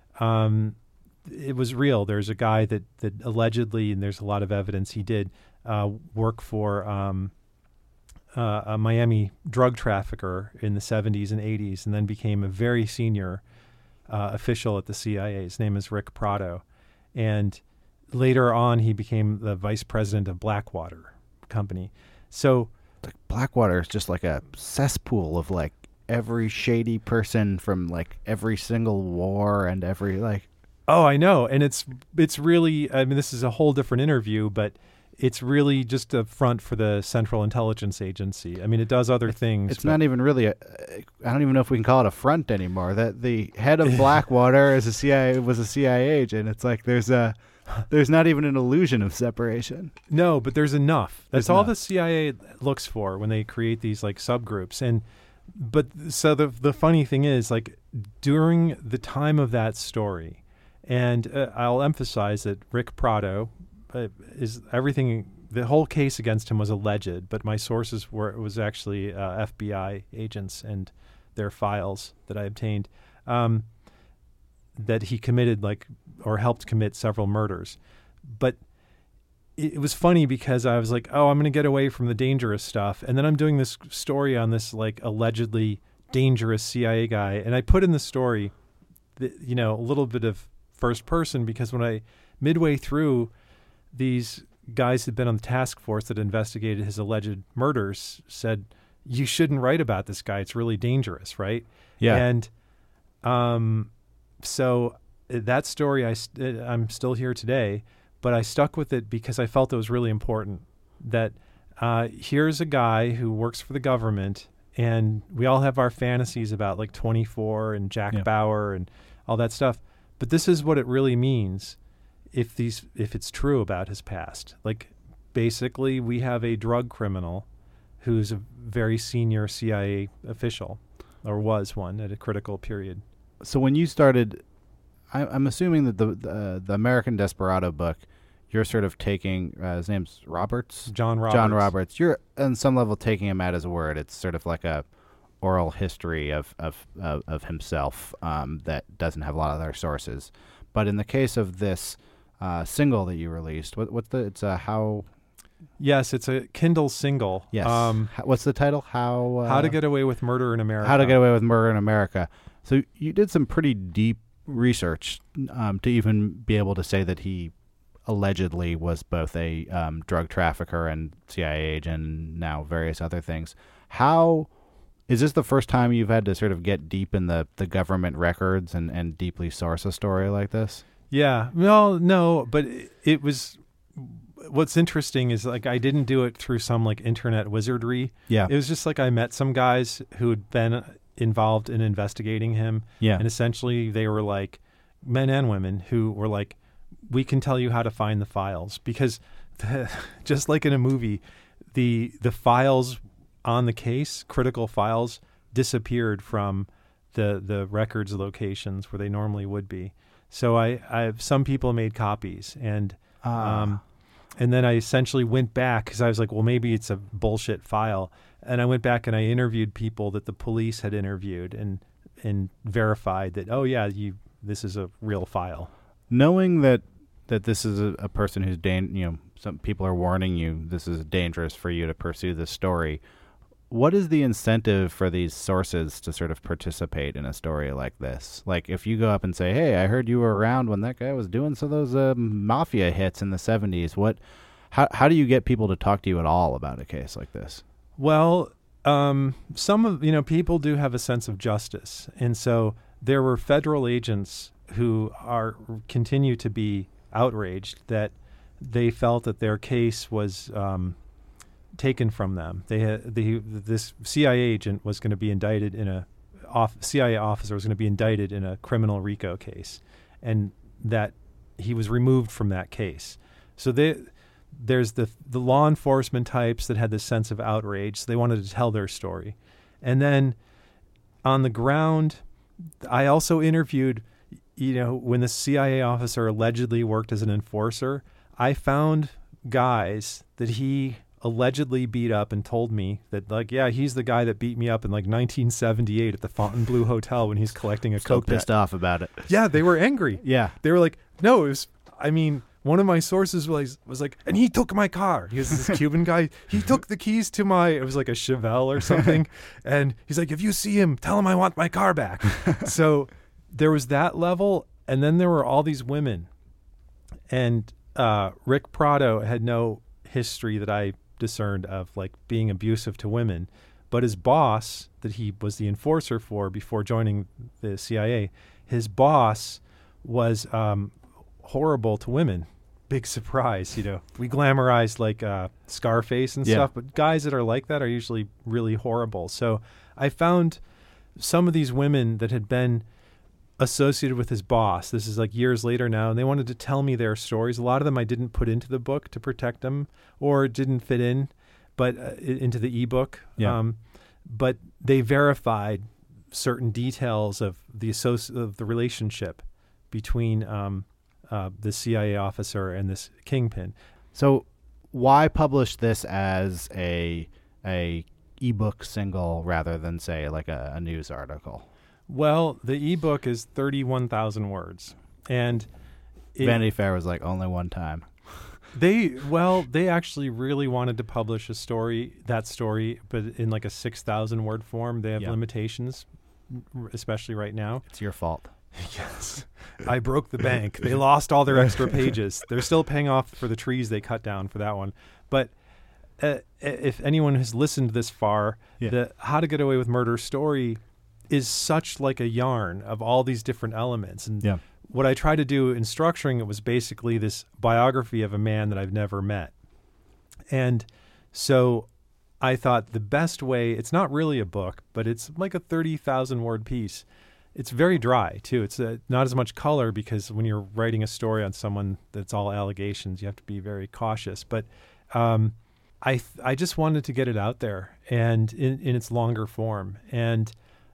it was real. There's a guy that allegedly, and there's a lot of evidence he did, work for a Miami drug trafficker in the 70s and 80s, and then became a very senior official at the CIA. His name is Rick Prado. And later on, he became the vice president of Blackwater Company. So Blackwater is just like a cesspool of like every shady person from like every single war and every like. Oh, I know. And it's really, I mean, this is a whole different interview, but it's really just a front for the Central Intelligence Agency. I mean, it does other things. It's not even really I don't even know if we can call it a front anymore. That the head of Blackwater was a CIA agent. It's like there's not even an illusion of separation. No, but there's enough. That's all the CIA looks for when they create these like subgroups. But so the funny thing is, like, during the time of that story, and I'll emphasize that Rick Prado is everything. The whole case against him was alleged, but my sources it was actually FBI agents and their files that I obtained. That he committed or helped commit several murders. But it was funny because I was like, oh, I'm going to get away from the dangerous stuff. And then I'm doing this story on this like allegedly dangerous CIA guy. And I put in the story, a little bit of first person, because when midway through, these guys had been on the task force that investigated his alleged murders said, you shouldn't write about this guy. It's really dangerous, right? Yeah. And so that story, I'm still here today, but I stuck with it because I felt it was really important that here's a guy who works for the government, and we all have our fantasies about like 24 and Jack Bauer and all that stuff. But this is what it really means if it's true about his past. Like, basically, we have a drug criminal who's a very senior CIA official, or was one at a critical period. So when you started, I'm assuming that the American Desperado book, you're sort of taking, his name's Roberts? John Roberts. John Roberts. You're on some level taking him at his word. It's sort of like a oral history of himself that doesn't have a lot of other sources. But in the case of this single that you released, it's a how... Yes, it's a Kindle single. Yes. What's the title? How to Get Away with Murder in America. How to Get Away with Murder in America. So you did some pretty deep research to even be able to say that he allegedly was both a drug trafficker and CIA agent and now various other things. How is this the first time you've had to sort of get deep in the government records and deeply source a story like this? Yeah. Well, no, but it was... What's interesting is, like, I didn't do it through some like internet wizardry. Yeah. It was just like I met some guys who had been involved in investigating him. Yeah. And essentially they were like men and women who were like, we can tell you how to find the files, because just like in a movie, the files on the case, critical files, disappeared from the records locations where they normally would be. So some people made copies, and then I essentially went back because I was like, well, maybe it's a bullshit file. And I went back and I interviewed people that the police had interviewed and verified that, oh, yeah, this is a real file. Knowing that this is a person who's, some people are warning you, this is dangerous for you to pursue this story. What is the incentive for these sources to sort of participate in a story like this? Like, if you go up and say, hey, I heard you were around when that guy was doing some of those mafia hits in the 70s. How do you get people to talk to you at all about a case like this? Well, some of, people do have a sense of justice. And so there were federal agents who continue to be outraged that they felt that their case was taken from them. This CIA agent was going to be indicted CIA officer was going to be indicted in a criminal RICO case, and that he was removed from that case. So there's the law enforcement types that had this sense of outrage. So they wanted to tell their story. And then on the ground, I also interviewed, when the CIA officer allegedly worked as an enforcer, I found guys that he allegedly beat up and told me that, like, yeah, he's the guy that beat me up in like 1978 at the Fontainebleau Hotel when he's collecting a Still coke pissed debt. off about it. Yeah, they were angry. Yeah. They were like, no, one of my sources was like, and he took my car. He was this Cuban guy. He took the keys to it was like a Chevelle or something. And he's like, if you see him, tell him I want my car back. So there was that level. And then there were all these women. And Rick Prado had no history that I discerned of like being abusive to women. But his boss that he was the enforcer for before joining the CIA, his boss was horrible to women. Big surprise, we glamorize like Scarface and stuff, but guys that are like that are usually really horrible. So I found some of these women that had been associated with his boss. This is like years later now, and they wanted to tell me their stories. A lot of them I didn't put into the book to protect them, or didn't fit in, but into the ebook. Yeah. But they verified certain details of the relationship between the CIA officer and this kingpin. So why publish this as a ebook single rather than, say, like a news article? Well, the ebook is 31,000 words, and Vanity Fair was like, only one time. They actually really wanted to publish that story, but in like a 6,000 word form. They have limitations, especially right now. It's your fault. Yes. I broke the bank. They lost all their extra pages. They're still paying off for the trees they cut down for that one. But if anyone has listened this far, Yeah. the How to Get Away with Murder story is such like a yarn of all these different elements. And Yeah. what I tried to do in structuring it was basically this biography of a man that I've never met. And so I thought the best way, it's not really a book, but it's like a 30,000 word piece. It's very dry too. It's not as much color because when you're writing a story on someone that's all allegations, you have to be very cautious. But I just wanted to get it out there and in its longer form. And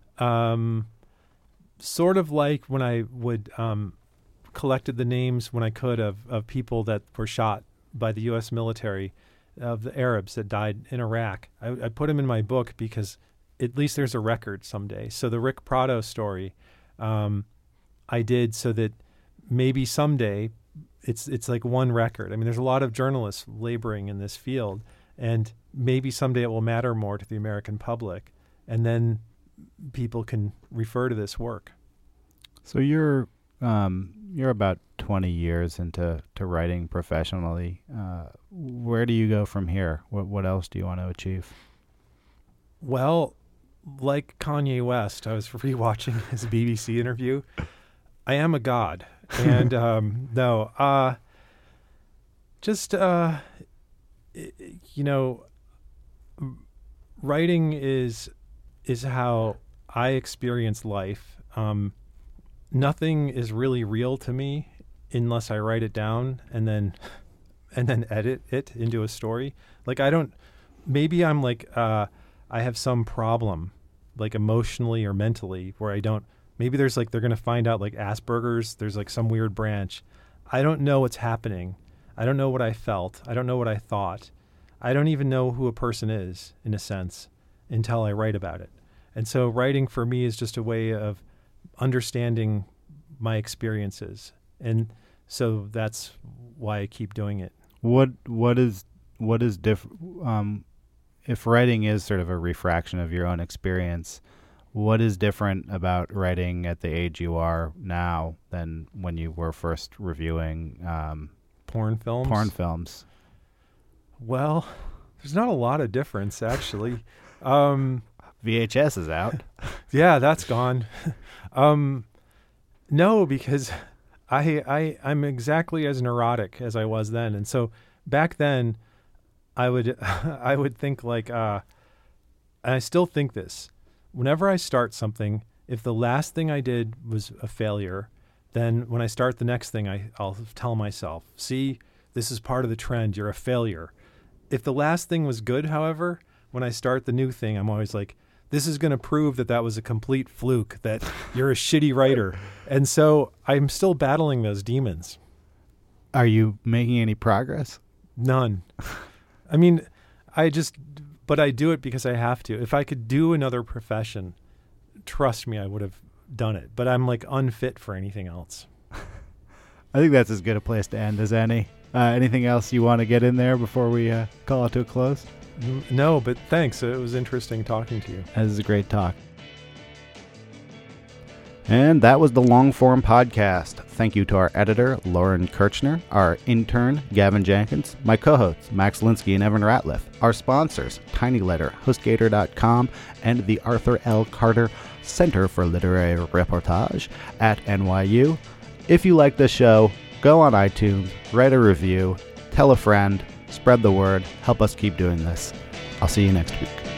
sort of like when I would collected the names when I could of people that were shot by the U.S. military, of the Arabs that died in Iraq. I put them in my book because at least there's a record someday. So the Rick Prado story I did so that maybe someday it's like one record. I mean, there's a lot of journalists laboring in this field, and maybe someday it will matter more to the American public, and then people can refer to this work. So you're about 20 years into writing professionally. Where do you go from here? What else do you want to achieve? Well, like Kanye West, I was rewatching his BBC interview. I am a god, and writing is how I experience life. Nothing is really real to me unless I write it down and then edit it into a story. Like maybe I'm like, I have some problem, like emotionally or mentally, where maybe there's like, they're going to find out like Asperger's, there's like some weird branch. I don't know what's happening. I don't know what I felt. I don't know what I thought. I don't even know who a person is, in a sense, until I write about it. And so writing for me is just a way of understanding my experiences. And so that's why I keep doing it. What is different? If writing is sort of a refraction of your own experience, what is different about writing at the age you are now than when you were first reviewing porn films? Well, there's not a lot of difference, actually. VHS is out. Yeah, that's gone. No, because I'm exactly as neurotic as I was then. And so back then I would think like, and I still think this, whenever I start something, if the last thing I did was a failure, then when I start the next thing, I'll tell myself, see, this is part of the trend. You're a failure. If the last thing was good, however, when I start the new thing, I'm always like, this is going to prove that was a complete fluke, that you're a shitty writer. And so I'm still battling those demons. Are you making any progress? None. I mean, but I do it because I have to. If I could do another profession, trust me, I would have done it. But I'm like unfit for anything else. I think that's as good a place to end as any. Anything else you want to get in there before we call it to a close? No, but thanks. It was interesting talking to you. This is a great talk. And that was the Long Form Podcast. Thank you to our editor, Lauren Kirchner, our intern, Gavin Jenkins, my co-hosts, Max Linsky and Evan Ratliff, our sponsors, Tiny Letter, HostGator.com, and the Arthur L. Carter Center for Literary Reportage at NYU. If you like this show, go on iTunes, write a review, tell a friend, spread the word, help us keep doing this. I'll see you next week.